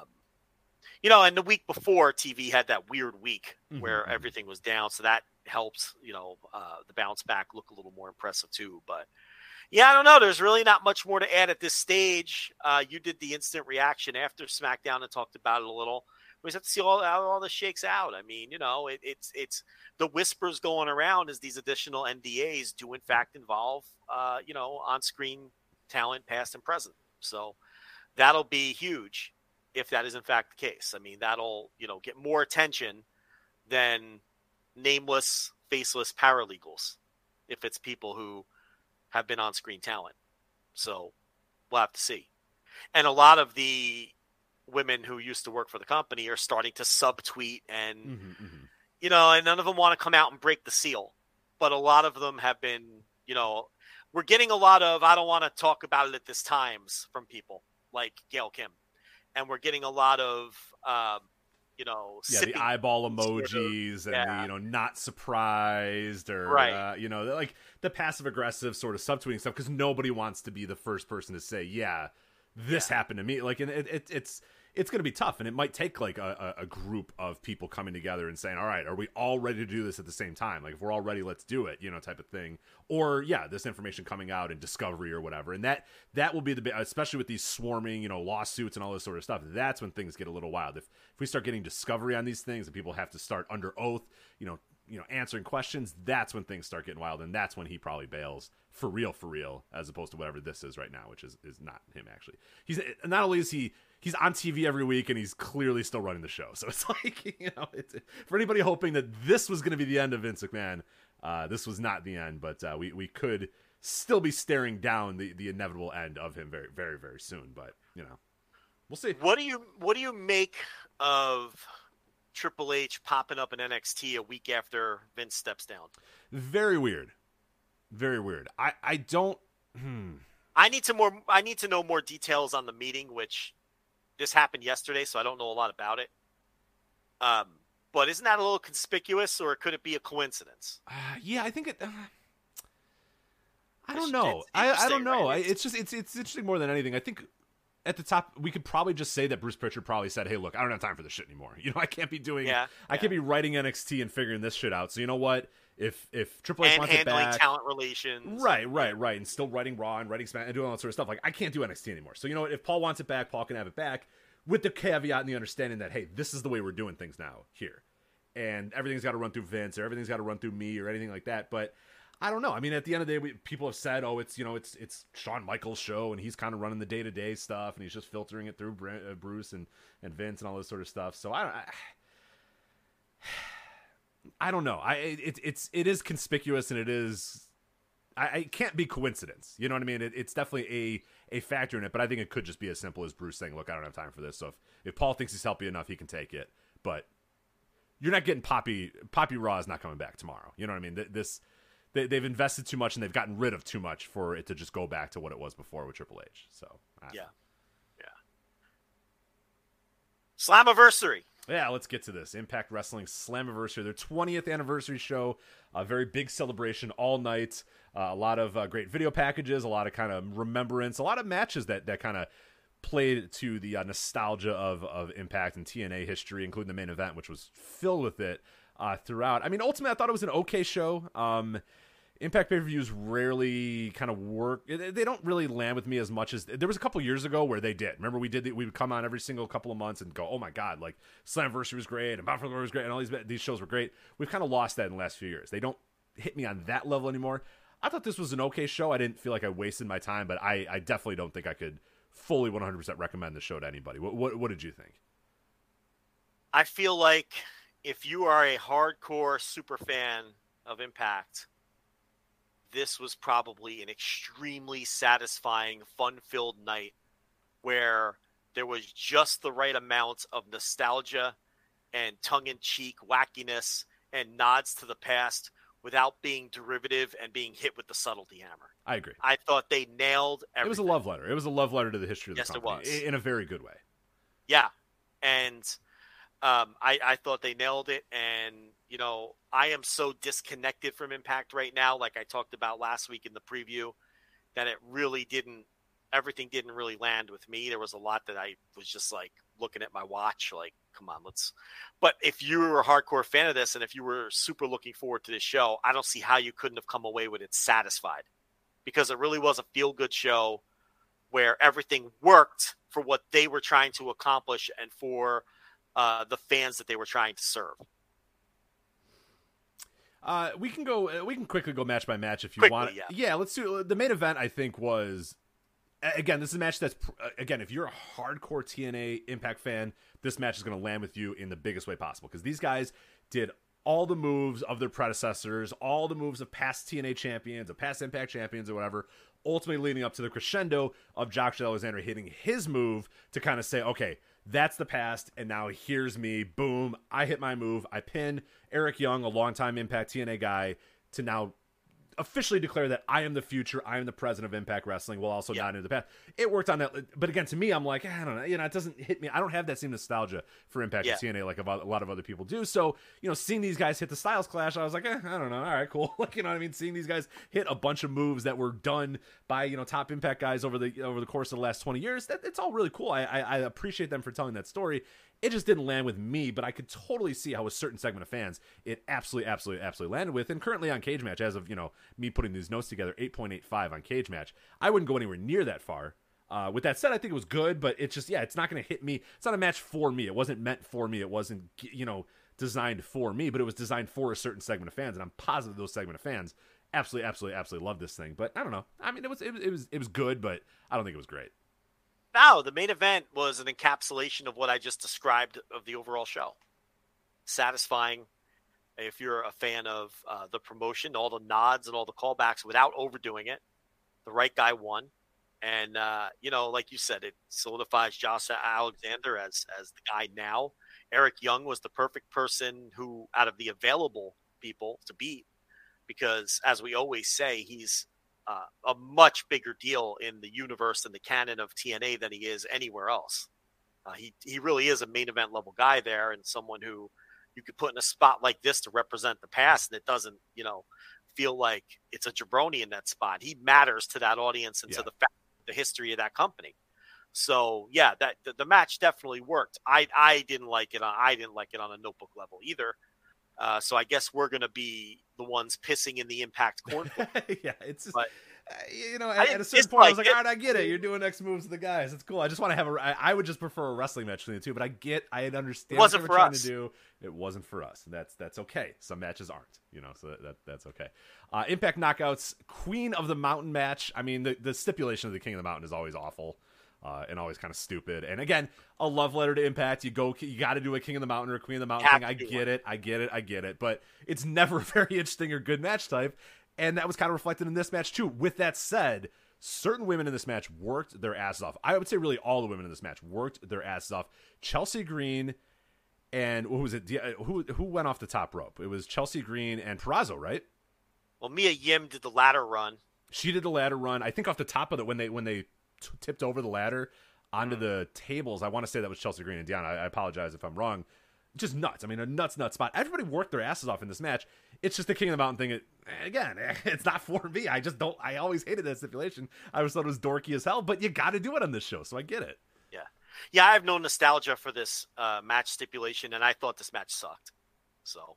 you know, and the week before, T V had that weird week Mm-hmm. where everything was down. So that helps, you know, uh, the bounce back look a little more impressive too. But yeah, I don't know. There's really not much more to add at this stage. Uh, you did the instant reaction after SmackDown and talked about it a little. We just have to see all, how all this shakes out. I mean, you know, it, it's it's the whispers going around is these additional N D As do in fact involve, uh, you know, on-screen talent, past and present. So that'll be huge if that is in fact the case. I mean, that'll, you know, get more attention than nameless, faceless paralegals if it's people who have been on-screen talent. So we'll have to see. And a lot of the women who used to work for the company are starting to subtweet and, Mm-hmm, mm-hmm. you know, and none of them want to come out and break the seal. But a lot of them have been, you know, we're getting a lot of, I don't want to talk about it at this times from people like Gail Kim. And we're getting a lot of, um, you know, yeah, the eyeball emojis and yeah. the, you know, not surprised or, right. uh, you know, like the passive aggressive sort of subtweeting stuff because nobody wants to be the first person to say, yeah, this yeah. happened to me. Like, and it, it, it's, it's going to be tough, and it might take like a, a group of people coming together and saying, all right, are we all ready to do this at the same time? Like, if we're all ready, let's do it, you know, type of thing. Or yeah, this information coming out in Discovery or whatever. And that, that will be the, especially with these swarming, you know, lawsuits and all this sort of stuff, that's when things get a little wild. If, if we start getting Discovery on these things and people have to start under oath, you know, you know, answering questions, that's when things start getting wild. And that's when he probably bails for real, for real, as opposed to whatever this is right now, which is, is not him actually. He's not only is he, he's on T V every week and he's clearly still running the show. So it's like, you know, it's, for anybody hoping that this was going to be the end of Vince McMahon, uh, this was not the end, but uh, we, we could still be staring down the, the inevitable end of him very, very, very soon. But, you know, we'll see. What do you, what do you make of Triple H popping up in N X T a week after Vince steps down? Very weird. Very weird. I, I don't, hmm. I need to more, I need to know more details on the meeting, which this happened yesterday, so I don't know a lot about it. Um, but isn't that a little conspicuous, or could it be a coincidence? Uh, yeah, I think it. Uh, I don't It's- know. it's I, I don't interesting, know. right? I, It's- it's just it's it's interesting more than anything. I think at the top we could probably just say that Bruce Pritchard probably said, "Hey, look, I don't have time for this shit anymore. You know, I can't be doing. Yeah, I yeah. can't be writing N X T and figuring this shit out. So you know what? If if Triple H And wants it handling back, talent relations. right, right, right, and still writing Raw and writing Smack and doing all that sort of stuff. Like I can't do N X T anymore. So you know what? If Paul wants it back, Paul can have it back, with the caveat and the understanding that hey, this is the way we're doing things now here, and everything's got to run through Vince or everything's got to run through me or anything like that. But I don't know. I mean, at the end of the day, we, people have said, "Oh, it's you know, it's it's Shawn Michaels' show, and he's kind of running the day to day stuff, and he's just filtering it through Br- uh, Bruce and, and Vince and all this sort of stuff." So I don't, I, I don't know. I it, it's it is conspicuous, and it is. I, it can't be coincidence. You know what I mean? It, it's definitely a a factor in it, but I think it could just be as simple as Bruce saying, "Look, I don't have time for this." So if, if Paul thinks he's helped you enough, he can take it, but you're not getting Poppy. Poppy Raw is not coming back tomorrow. You know what I mean? This. They, they've invested too much and they've gotten rid of too much for it to just go back to what it was before with Triple H. So yeah, yeah. Slammiversary. Yeah, let's get to this. Impact Wrestling Slammiversary, their twentieth anniversary show. A very big celebration all night. Uh, a lot of uh, great video packages, a lot of kind of remembrance, a lot of matches that that kind of played to the uh, nostalgia of of Impact and T N A history, including the main event, which was filled with it. Uh, throughout. I mean, ultimately, I thought it was an okay show. Um, Impact pay-per-views rarely kind of work. They don't really land with me as much as there was a couple years ago where they did. Remember, we did. The, we would come on every single couple of months and go, "Oh my god, like Slammiversary was great and Bound for Glory was great and all these these shows were great." We've kind of lost that in the last few years. They don't hit me on that level anymore. I thought this was an okay show. I didn't feel like I wasted my time, but I, I definitely don't think I could fully one hundred percent recommend the show to anybody. What, what what did you think? I feel like if you are a hardcore super fan of Impact, this was probably an extremely satisfying, fun-filled night where there was just the right amount of nostalgia and tongue-in-cheek wackiness and nods to the past without being derivative and being hit with the subtlety hammer. I agree. I thought they nailed everything. It was a love letter. It was a love letter to the history of the yes, company. Yes, it was. In a very good way. Yeah. And um, I, I thought they nailed it. And, you know, I am so disconnected from Impact right now, like I talked about last week in the preview, that it really didn't, everything didn't really land with me. There was a lot that I was just like looking at my watch, like, come on, let's, but if you were a hardcore fan of this and if you were super looking forward to this show, I don't see how you couldn't have come away with it satisfied, because it really was a feel-good show where everything worked for what they were trying to accomplish and for uh, the fans that they were trying to serve. Uh, we can go. We can quickly go match by match if you Quickly, want. yeah. yeah, let's do the main event. I think was again. This is a match that's again. If you're a hardcore T N A Impact fan, this match is going to land with you in the biggest way possible, because these guys did all the moves of their predecessors, all the moves of past T N A champions, of past Impact champions, or whatever. Ultimately, leading up to the crescendo of Josh Alexander hitting his move to kind of say, okay, that's the past, and now here's me. Boom, I hit my move. I pin Eric Young, a longtime Impact T N A guy, to now officially declare that I am the future. I am the president of Impact Wrestling, while also yeah. not in the past. It worked on that, but again, to me, I'm like, I don't know, you know, it doesn't hit me. I don't have that same nostalgia for Impact yeah. and T N A like a lot of other people do. So, you know, seeing these guys hit the Styles Clash, I was like, eh, I don't know, all right, cool. Like, you know what I mean? Seeing these guys hit a bunch of moves that were done by, you know, top Impact guys over the over the course of the last twenty years, that it's all really cool. I, I I appreciate them for telling that story. It just didn't land with me, but I could totally see how a certain segment of fans it absolutely, absolutely, absolutely landed with. And currently on Cage Match, as of, you know, me putting these notes together, eight point eight five on Cage Match. I wouldn't go anywhere near that far. Uh, with that said, I think it was good, but it's just, yeah, it's not going to hit me. It's not a match for me. It wasn't meant for me. It wasn't, you know, designed for me, but it was designed for a certain segment of fans. And I'm positive those segment of fans absolutely, absolutely, absolutely love this thing. But I don't know. I mean, it was, it was, it was, it was good, but I don't think it was great. No, the main event was an encapsulation of what I just described of the overall show. Satisfying if you're a fan of uh, the promotion, all the nods and all the callbacks without overdoing it. The right guy won. And, uh, you know, like you said, it solidifies Josh Alexander as, as the guy now. Eric Young was the perfect person who, out of the available people, to beat, because, as we always say, he's Uh, a much bigger deal in the universe and the canon of T N A than he is anywhere else. Uh, he he really is a main event level guy there, and someone who you could put in a spot like this to represent the past, and it doesn't, you know, feel like it's a jabroni in that spot. He matters to that audience and yeah. to the fact, the history of that company. So yeah, that the, the match definitely worked. I I didn't like it on I didn't like it on a notebook level either. Uh, so I guess we're going to be the ones pissing in the Impact cornfield. yeah, it's but you know, I at, didn't at a certain point, I was dislike like, it. all right, I get it. You're doing X moves to the guys. It's cool. I just want to have a. I, I would just prefer a wrestling match between the two, but I get, I understand It wasn't what they for were trying us. to do. It wasn't for us. That's that's okay. Some matches aren't, you know, so that, that that's okay. Uh, Impact Knockouts, Queen of the Mountain match. I mean, the the stipulation of the King of the Mountain is always awful. Uh, and always kind of stupid. And again, a love letter to Impact. You go, you got to do a King of the Mountain or a Queen of the Mountain Have thing. I to do get one. it, I get it, I get it. But it's never a very interesting or good match type. And that was kind of reflected in this match too. With that said, certain women in this match worked their asses off. I would say really all the women in this match worked their asses off. Chelsea Green and who was it? Who who went off the top rope? It was Chelsea Green and Purrazzo, right? Well, Mia Yim did the ladder run. She did the ladder run. I think off the top of it when they when they t- tipped over the ladder onto Mm. the tables. I want to say that was Chelsea Green and Diana. I, I apologize if I'm wrong. Just nuts. I mean, a nuts, nuts spot. Everybody worked their asses off in this match. It's just the King of the Mountain thing. It, again, it's not for me. I just don't. I always hated that stipulation. I always thought it was dorky as hell. But you got to do it on this show, so I get it. Yeah, yeah. I have no nostalgia for this uh, match stipulation, and I thought this match sucked. So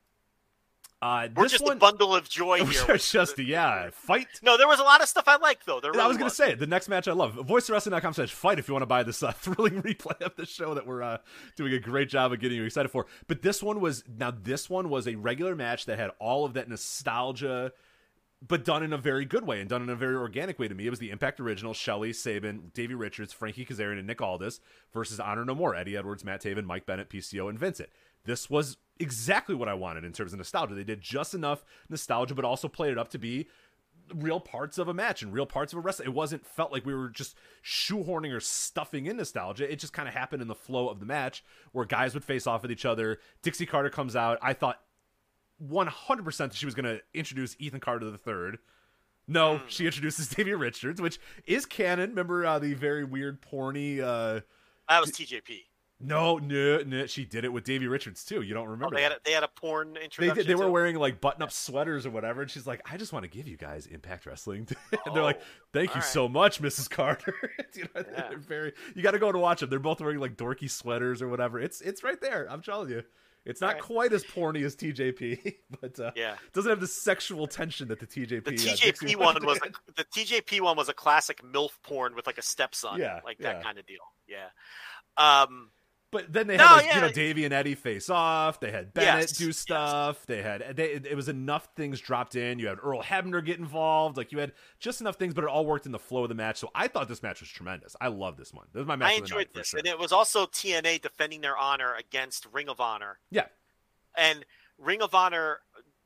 Uh, we're this just one, a bundle of joy here. We're just yeah, fight. No, there was a lot of stuff I liked though. There really I was going to was. say the next match I love. voice of wrestling dot com slash fight if you want to buy this uh, thrilling replay of the show that we're uh, doing a great job of getting you excited for. But this one was now this one was a regular match that had all of that nostalgia, but done in a very good way and done in a very organic way to me. It was the Impact Original: Shelley, Sabin, Davey Richards, Frankie Kazarian, and Nick Aldis versus Honor No More: Eddie Edwards, Matt Taven, Mike Bennett, P C O, and Vincent. This was exactly what I wanted in terms of nostalgia. They did just enough nostalgia, but also played it up to be real parts of a match and real parts of a wrestling. It wasn't felt like we were just shoehorning or stuffing in nostalgia. It just kind of happened in the flow of the match where guys would face off with each other. Dixie Carter comes out. I thought one hundred percent that she was going to introduce Ethan Carter the third. No, she introduces Davey Richards, which is canon. Remember uh, the very weird porny... Uh, That was T J P. no, no, no, she did it with Davey Richards too. You don't Oh, remember they had that. a, they had a porn They introduction. did. They were too? wearing like button-up sweaters or whatever, and she's like, "I just want to give you guys Impact Wrestling." And they're like, Oh, "Thank you all right. so much, Missus Carter." You know, Yeah. they're very. You got to go to watch them. They're both wearing like dorky sweaters or whatever. It's it's right there. I'm telling you, it's not All right. quite as porny as T J P, but uh, Yeah. it doesn't have the sexual tension that the T J P. The uh, T J P Dixie one did. was a, the T J P one was a classic MILF porn with like a stepson, Yeah, like yeah. that kind of deal. Yeah. Um. But then they No, had like, yeah. you know, Davey and Eddie face off. They had Bennett Yes, do yes. stuff. They had they, it was enough things dropped in. You had Earl Hebner get involved. Like you had just enough things, but it all worked in the flow of the match. So I thought this match was tremendous. I love this one. This was my match I of the enjoyed night, for this, sure. and it was also T N A defending their honor against Ring of Honor. Yeah, And Ring of Honor,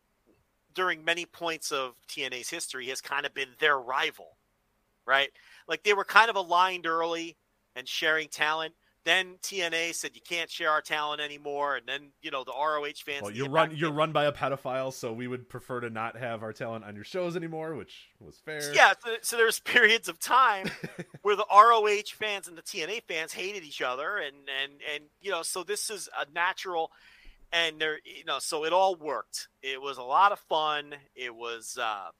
during many points of T N A's history, has kind of been their rival, right? Like they were kind of aligned early and sharing talent. Then T N A said you can't share our talent anymore, and then you know the R O H fans. well, the you're Impact run you're fans- run by a pedophile, so we would prefer to not have our talent on your shows anymore, which was fair. Yeah, so, so there's periods of time where the R O H fans and the T N A fans hated each other, and and and you know, so this is a natural, and there, you know, so it all worked. It was a lot of fun. It was uh,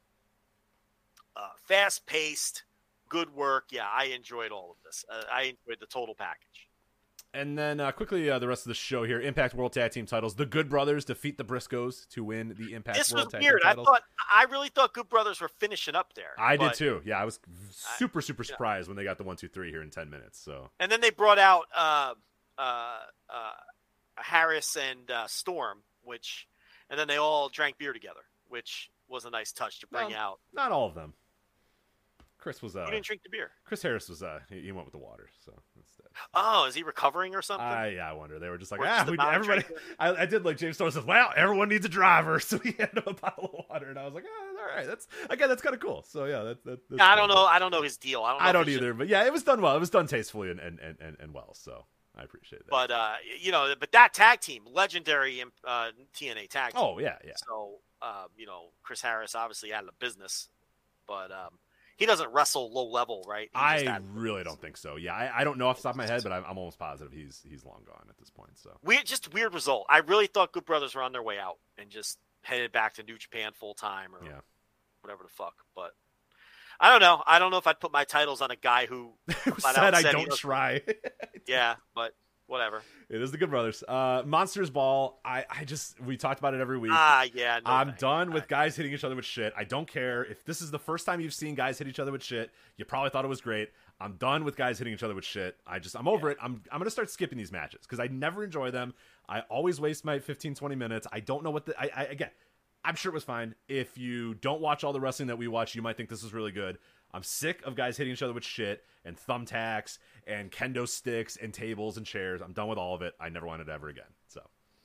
uh, fast paced, good work. Yeah, I enjoyed all of this. Uh, I enjoyed the total package. And then uh, quickly, uh, the rest of the show here: Impact World Tag Team Titles. The Good Brothers defeat the Briscoes to win the Impact This was World Tag weird. Team I Titles. thought, I really thought Good Brothers were finishing up there. I did but- too. Yeah, I was super, super yeah. surprised when they got the one, two, three here in ten minutes. So And then they brought out uh, uh, uh, Harris and uh, Storm, which, and then they all drank beer together, which was a nice touch to bring Well, out. not all of them. Chris was uh, Who didn't drink the beer? Chris Harris was uh, he, he went with the water. So instead, Oh, is he recovering or something? I yeah, I wonder. They were just like, Or ah, just a we, everybody. non-drinker? I, I did like James Storm says, well, everyone needs a driver, so he had a bottle of water, and I was like, ah, all right, that's again, that's kind of cool. So yeah, that, that, that's I cool. don't know. I don't know his deal. I don't. Know I if don't he should- either, but yeah, it was done well. It was done tastefully and and, and, and, and well. So I appreciate that. But uh, you know, but that tag team, legendary uh, T N A tag team. oh yeah, yeah. So um, you know, Chris Harris obviously out of the business, but um, he doesn't wrestle low level, right? He just I out of the really business. don't think so. Yeah, I, I don't know off the top of my head, but I'm, I'm almost positive he's he's long gone at this point. So Weird, just weird result. I really thought Good Brothers were on their way out and just headed back to New Japan full time or yeah. whatever the fuck. But I don't know. I don't know if I'd put my titles on a guy who Who flat said out I said he don't doesn't- try? Yeah, but whatever. It is the Good Brothers. Uh, Monsters Ball. I, I just we talked about it every week. Ah, yeah. No I'm thanks. done with guys hitting each other with shit. I don't care if this is the first time you've seen guys hit each other with shit. You probably thought it was great. I'm done with guys hitting each other with shit. I just I'm over Yeah. it. I'm I'm gonna start skipping these matches because I never enjoy them. I always waste my fifteen, twenty minutes. I don't know what the I, I again. I'm sure it was fine. If you don't watch all the wrestling that we watch, you might think this is really good. I'm sick of guys hitting each other with shit and thumbtacks and kendo sticks and tables and chairs. I'm done with all of it. I never want it ever again. So,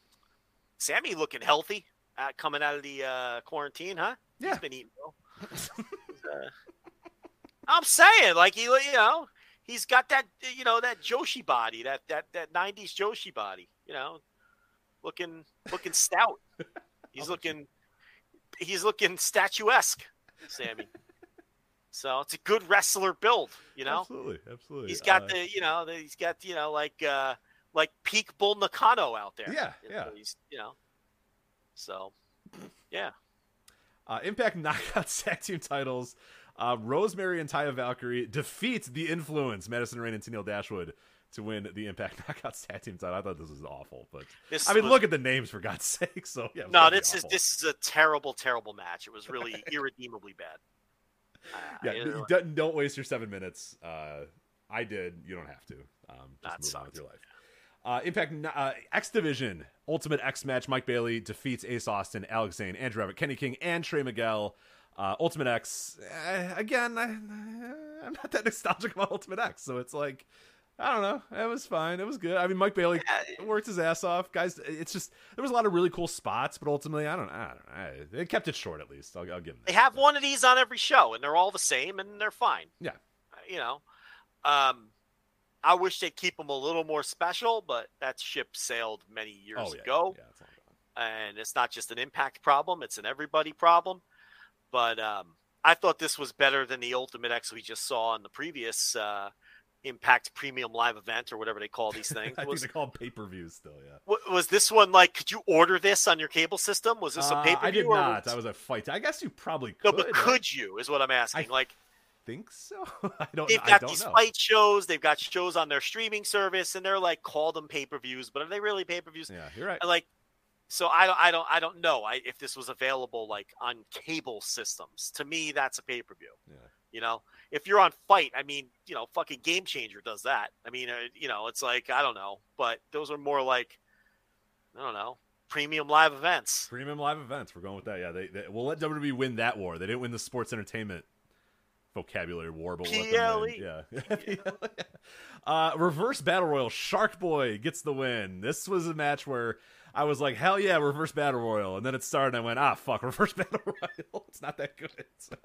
Sammy looking healthy uh, coming out of the uh, quarantine, huh? Yeah. He's been eating well. uh, I'm saying, like, he, you know, he's got that, you know, that Joshi body, that that that nineties Joshi body, you know, looking looking stout. He's looking he's looking statuesque, Sammy. So it's a good wrestler build, you know. absolutely, absolutely. He's got Uh, the, you know, the, he's got, you know, like uh, like peak Bull Nakano out there. Yeah, yeah. He's, you know, so yeah. Uh, Impact Knockouts Tag Team titles. Uh, Rosemary and Taya Valkyrie defeat the Influence, Madison Rayne and Tenille Dashwood, to win the Impact Knockouts Tag Team title. I thought this was awful, but This I mean, was- look at the names for God's sake. So yeah, it was No, gotta be this is awful. this is a terrible, terrible match. It was really irredeemably bad. Uh, Yeah, you n- know, don't, don't waste your seven minutes. Uh, I did. You don't have to. Um, That just move on with sucked. your life. Uh, Impact uh, X Division Ultimate X match. Mike Bailey defeats Ace Austin, Alex Zane, Andrew Abbott, Kenny King, and Trey Miguel. Uh, Ultimate X. Uh, again, I, I'm not that nostalgic about Ultimate X, so it's like, I don't know. It was fine. It was good. I mean, Mike Bailey worked his ass off, guys. It's just there was a lot of really cool spots, but ultimately, I don't. I don't know. I, they kept it short, at least. I'll, I'll give them that. They have one of these on every show, and they're all the same, and they're fine. Yeah. You know, um, I wish they'd keep them a little more special, but that ship sailed many years Oh yeah. ago, Yeah, it's long gone. and it's not just an Impact problem; it's an everybody problem. But um, I thought this was better than the Ultimate X we just saw in the previous uh, Impact Premium Live event, or whatever they call these things. I Was, think they call them pay per views still. Yeah. wa- was this one like? Could you order this on your cable system? Was this a Uh, pay per I view? did not. That was a fight. I guess you probably no, could. but could you? Is what I'm asking. I- like. think so. I don't. They've I got don't these know. fight shows. They've got shows on their streaming service, and they're like, call them pay per views, but are they really pay per views? Yeah, you're right. Like, so I don't, I don't, I don't know. I, if this was available like on cable systems, to me, that's a pay per view. Yeah. You know, if you're on Fight, I mean, you know, fucking Game Changer does that. I mean, uh, you know, it's like I don't know, but those are more like, I don't know, premium live events. Premium live events. We're going with that. Yeah, they, they we'll let W W E win that war. They didn't win the sports entertainment vocabulary war, but we'll let P L them E. win. Yeah. uh, Reverse Battle Royal. Shark Boy gets the win. This was a match where I was like, hell yeah, Reverse Battle Royal, and then it started, and I went, ah, fuck, Reverse Battle Royal. It's not that good. So.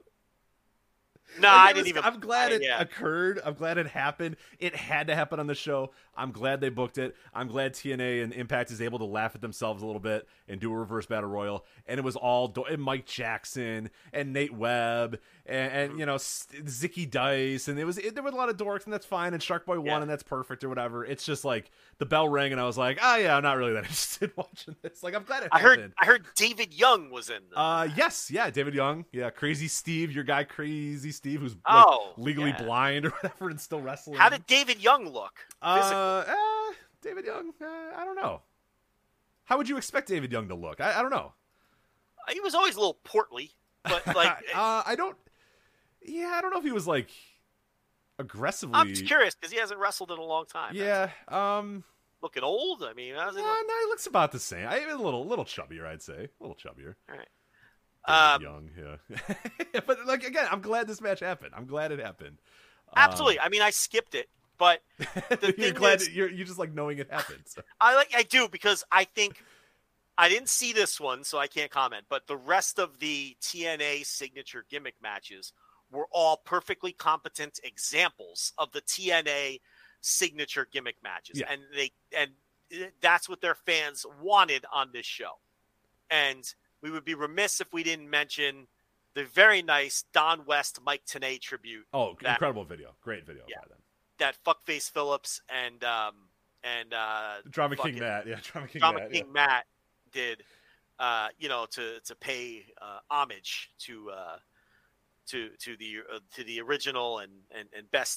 No, Like, I it didn't was- even. I'm glad I- it yeah. occurred. I'm glad it happened. It had to happen on the show. I'm glad they booked it. I'm glad T N A and Impact is able to laugh at themselves a little bit and do a reverse battle royal. And it was all do- and Mike Jackson and Nate Webb and, and you know S- Zicky Dice, and it was it, there were a lot of dorks, and that's fine. And Shark Boy won, Yeah. and that's perfect or whatever. It's just like the bell rang, and I was like, oh yeah, I'm not really that interested in watching this. Like I'm glad it I happened. heard. I heard David Young was in. The, Uh, yes, yeah, David Young, yeah, Crazy Steve, your guy, Crazy Steve, who's like, Oh, legally yeah. blind or whatever, and still wrestling. How did David Young look? physically? uh, uh David Young? Uh, I don't know. How would you expect David Young to look? I, I don't know. He was always a little portly, but like, uh, I don't. Yeah, I don't know if he was like aggressively. I'm just curious because he hasn't wrestled in a long time. Yeah. Um. Looking old. I mean, how's he Yeah, look? no, he looks about the same. I, a little, little chubbier, I'd say. A little chubbier. All right. David Um, Young, yeah. But like again, I'm glad this match happened. I'm glad it happened. Absolutely. I mean, I skipped it, but the you're thing glad is- that you're you just like knowing it happened. So. I like I do because I think I didn't see this one, so I can't comment. But the rest of the T N A signature gimmick matches were all perfectly competent examples of the T N A signature gimmick matches, Yeah. and they and that's what their fans wanted on this show. And we would be remiss if we didn't mention the very nice Don West Mike Tenay tribute Oh, that- incredible video! Great video Yeah. by them. that Fuckface Phillips and um and uh Drama fucking King Matt, yeah, Drama King Drama Matt. King Matt did, uh, you know, to to pay uh, homage to uh, to to the uh, to the original and, and, and best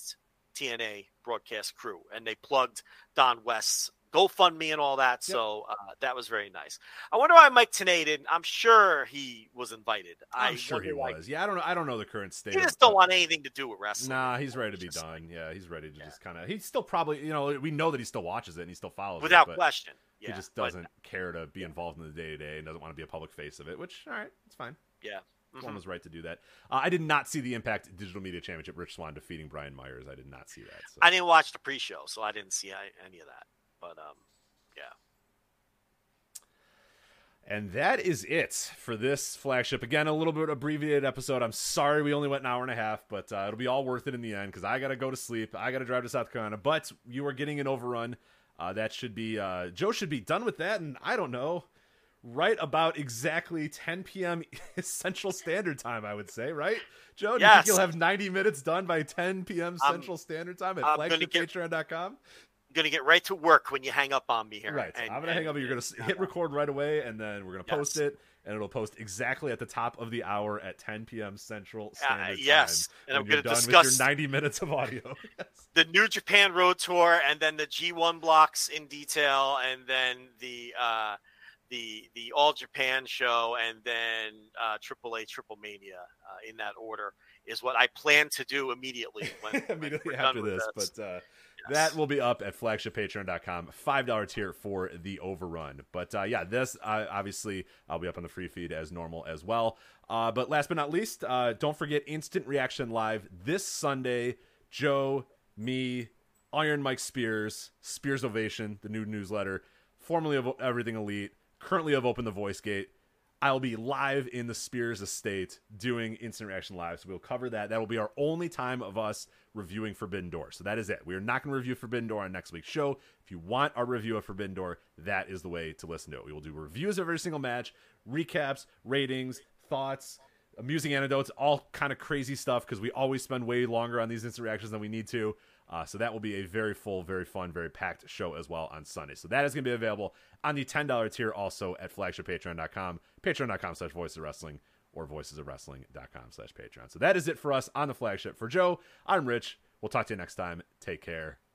T N A broadcast crew, and they plugged Don West's GoFundMe and all that. Yep. So uh, that was very nice. I wonder why Mike Tenay didn't. I'm sure he was invited. I'm I sure he like, was. Yeah, I don't know. I don't know the current state. He just of, don't want anything to do with wrestling. Nah, he's ready to be done. Like, yeah, he's ready to yeah. just kind of. He's still probably, you know, we know that he still watches it and he still follows without it, question. Yeah, he just doesn't but, care to be involved in the day to day and doesn't want to be a public face of it. Which, all right, it's fine. Yeah. Mm-hmm. One was right to do that. Uh, I did not see the Impact Digital Media Championship. Rich Swann defeating Brian Myers. I did not see that. So. I didn't watch the pre-show, so I didn't see any of that. But um, yeah. And that is it for this flagship. Again, a little bit abbreviated episode. I'm sorry we only went an hour and a half, but uh, it'll be all worth it in the end because I got to go to sleep. I got to drive to South Carolina. But you are getting an overrun. Uh, that should be uh, Joe should be done with that. And I don't know. Right about exactly ten p.m. Central Standard Time, I would say, right? Joe, do yes. you think you'll have ninety minutes done by ten p.m. Central I'm, Standard Time at flagship patreon dot com? I'm going to get right to work when you hang up on me here. Right. And, I'm going to hang up. You're going to hit record right away, and then we're going to post yes. it, and it'll post exactly at the top of the hour at ten p.m. Central Standard uh, yes. Time. And I'm going to done discuss with your ninety minutes of audio. Yes. The New Japan Road Tour, and then the G one blocks in detail, and then the uh, – the the All Japan show, and then uh, Triple A Triple Mania uh, in that order is what I plan to do immediately. When, immediately when after this, this, but uh, yes. that will be up at flagship patreon dot com. five dollar tier for the overrun. But uh, yeah, this uh, obviously I'll be up on the free feed as normal as well. Uh, but last but not least, uh, don't forget Instant Reaction Live this Sunday. Joe, me, Iron Mike Spears, Spears Ovation, the new newsletter, formerly of Everything Elite. Currently have opened the Voice Gate. I'll be live in the Spears estate doing Instant Reaction Live, so we'll cover that. That will be our only time of us reviewing Forbidden Door. So that is it. We are not going to review Forbidden Door on next week's show. If you want our review of Forbidden Door, that is the way to listen to it. We will do reviews of every single match, recaps, ratings, thoughts, amusing anecdotes, all kind of crazy stuff because we always spend way longer on these instant reactions than we need to. Uh, so that will be a very full, very fun, very packed show as well on Sunday. So that is going to be available on the ten dollar tier also at flagship patreon dot com, patreon dot com slash voices of wrestling, or voices of wrestling dot com slash patreon. So that is it for us on the flagship. For Joe, I'm Rich. We'll talk to you next time. Take care.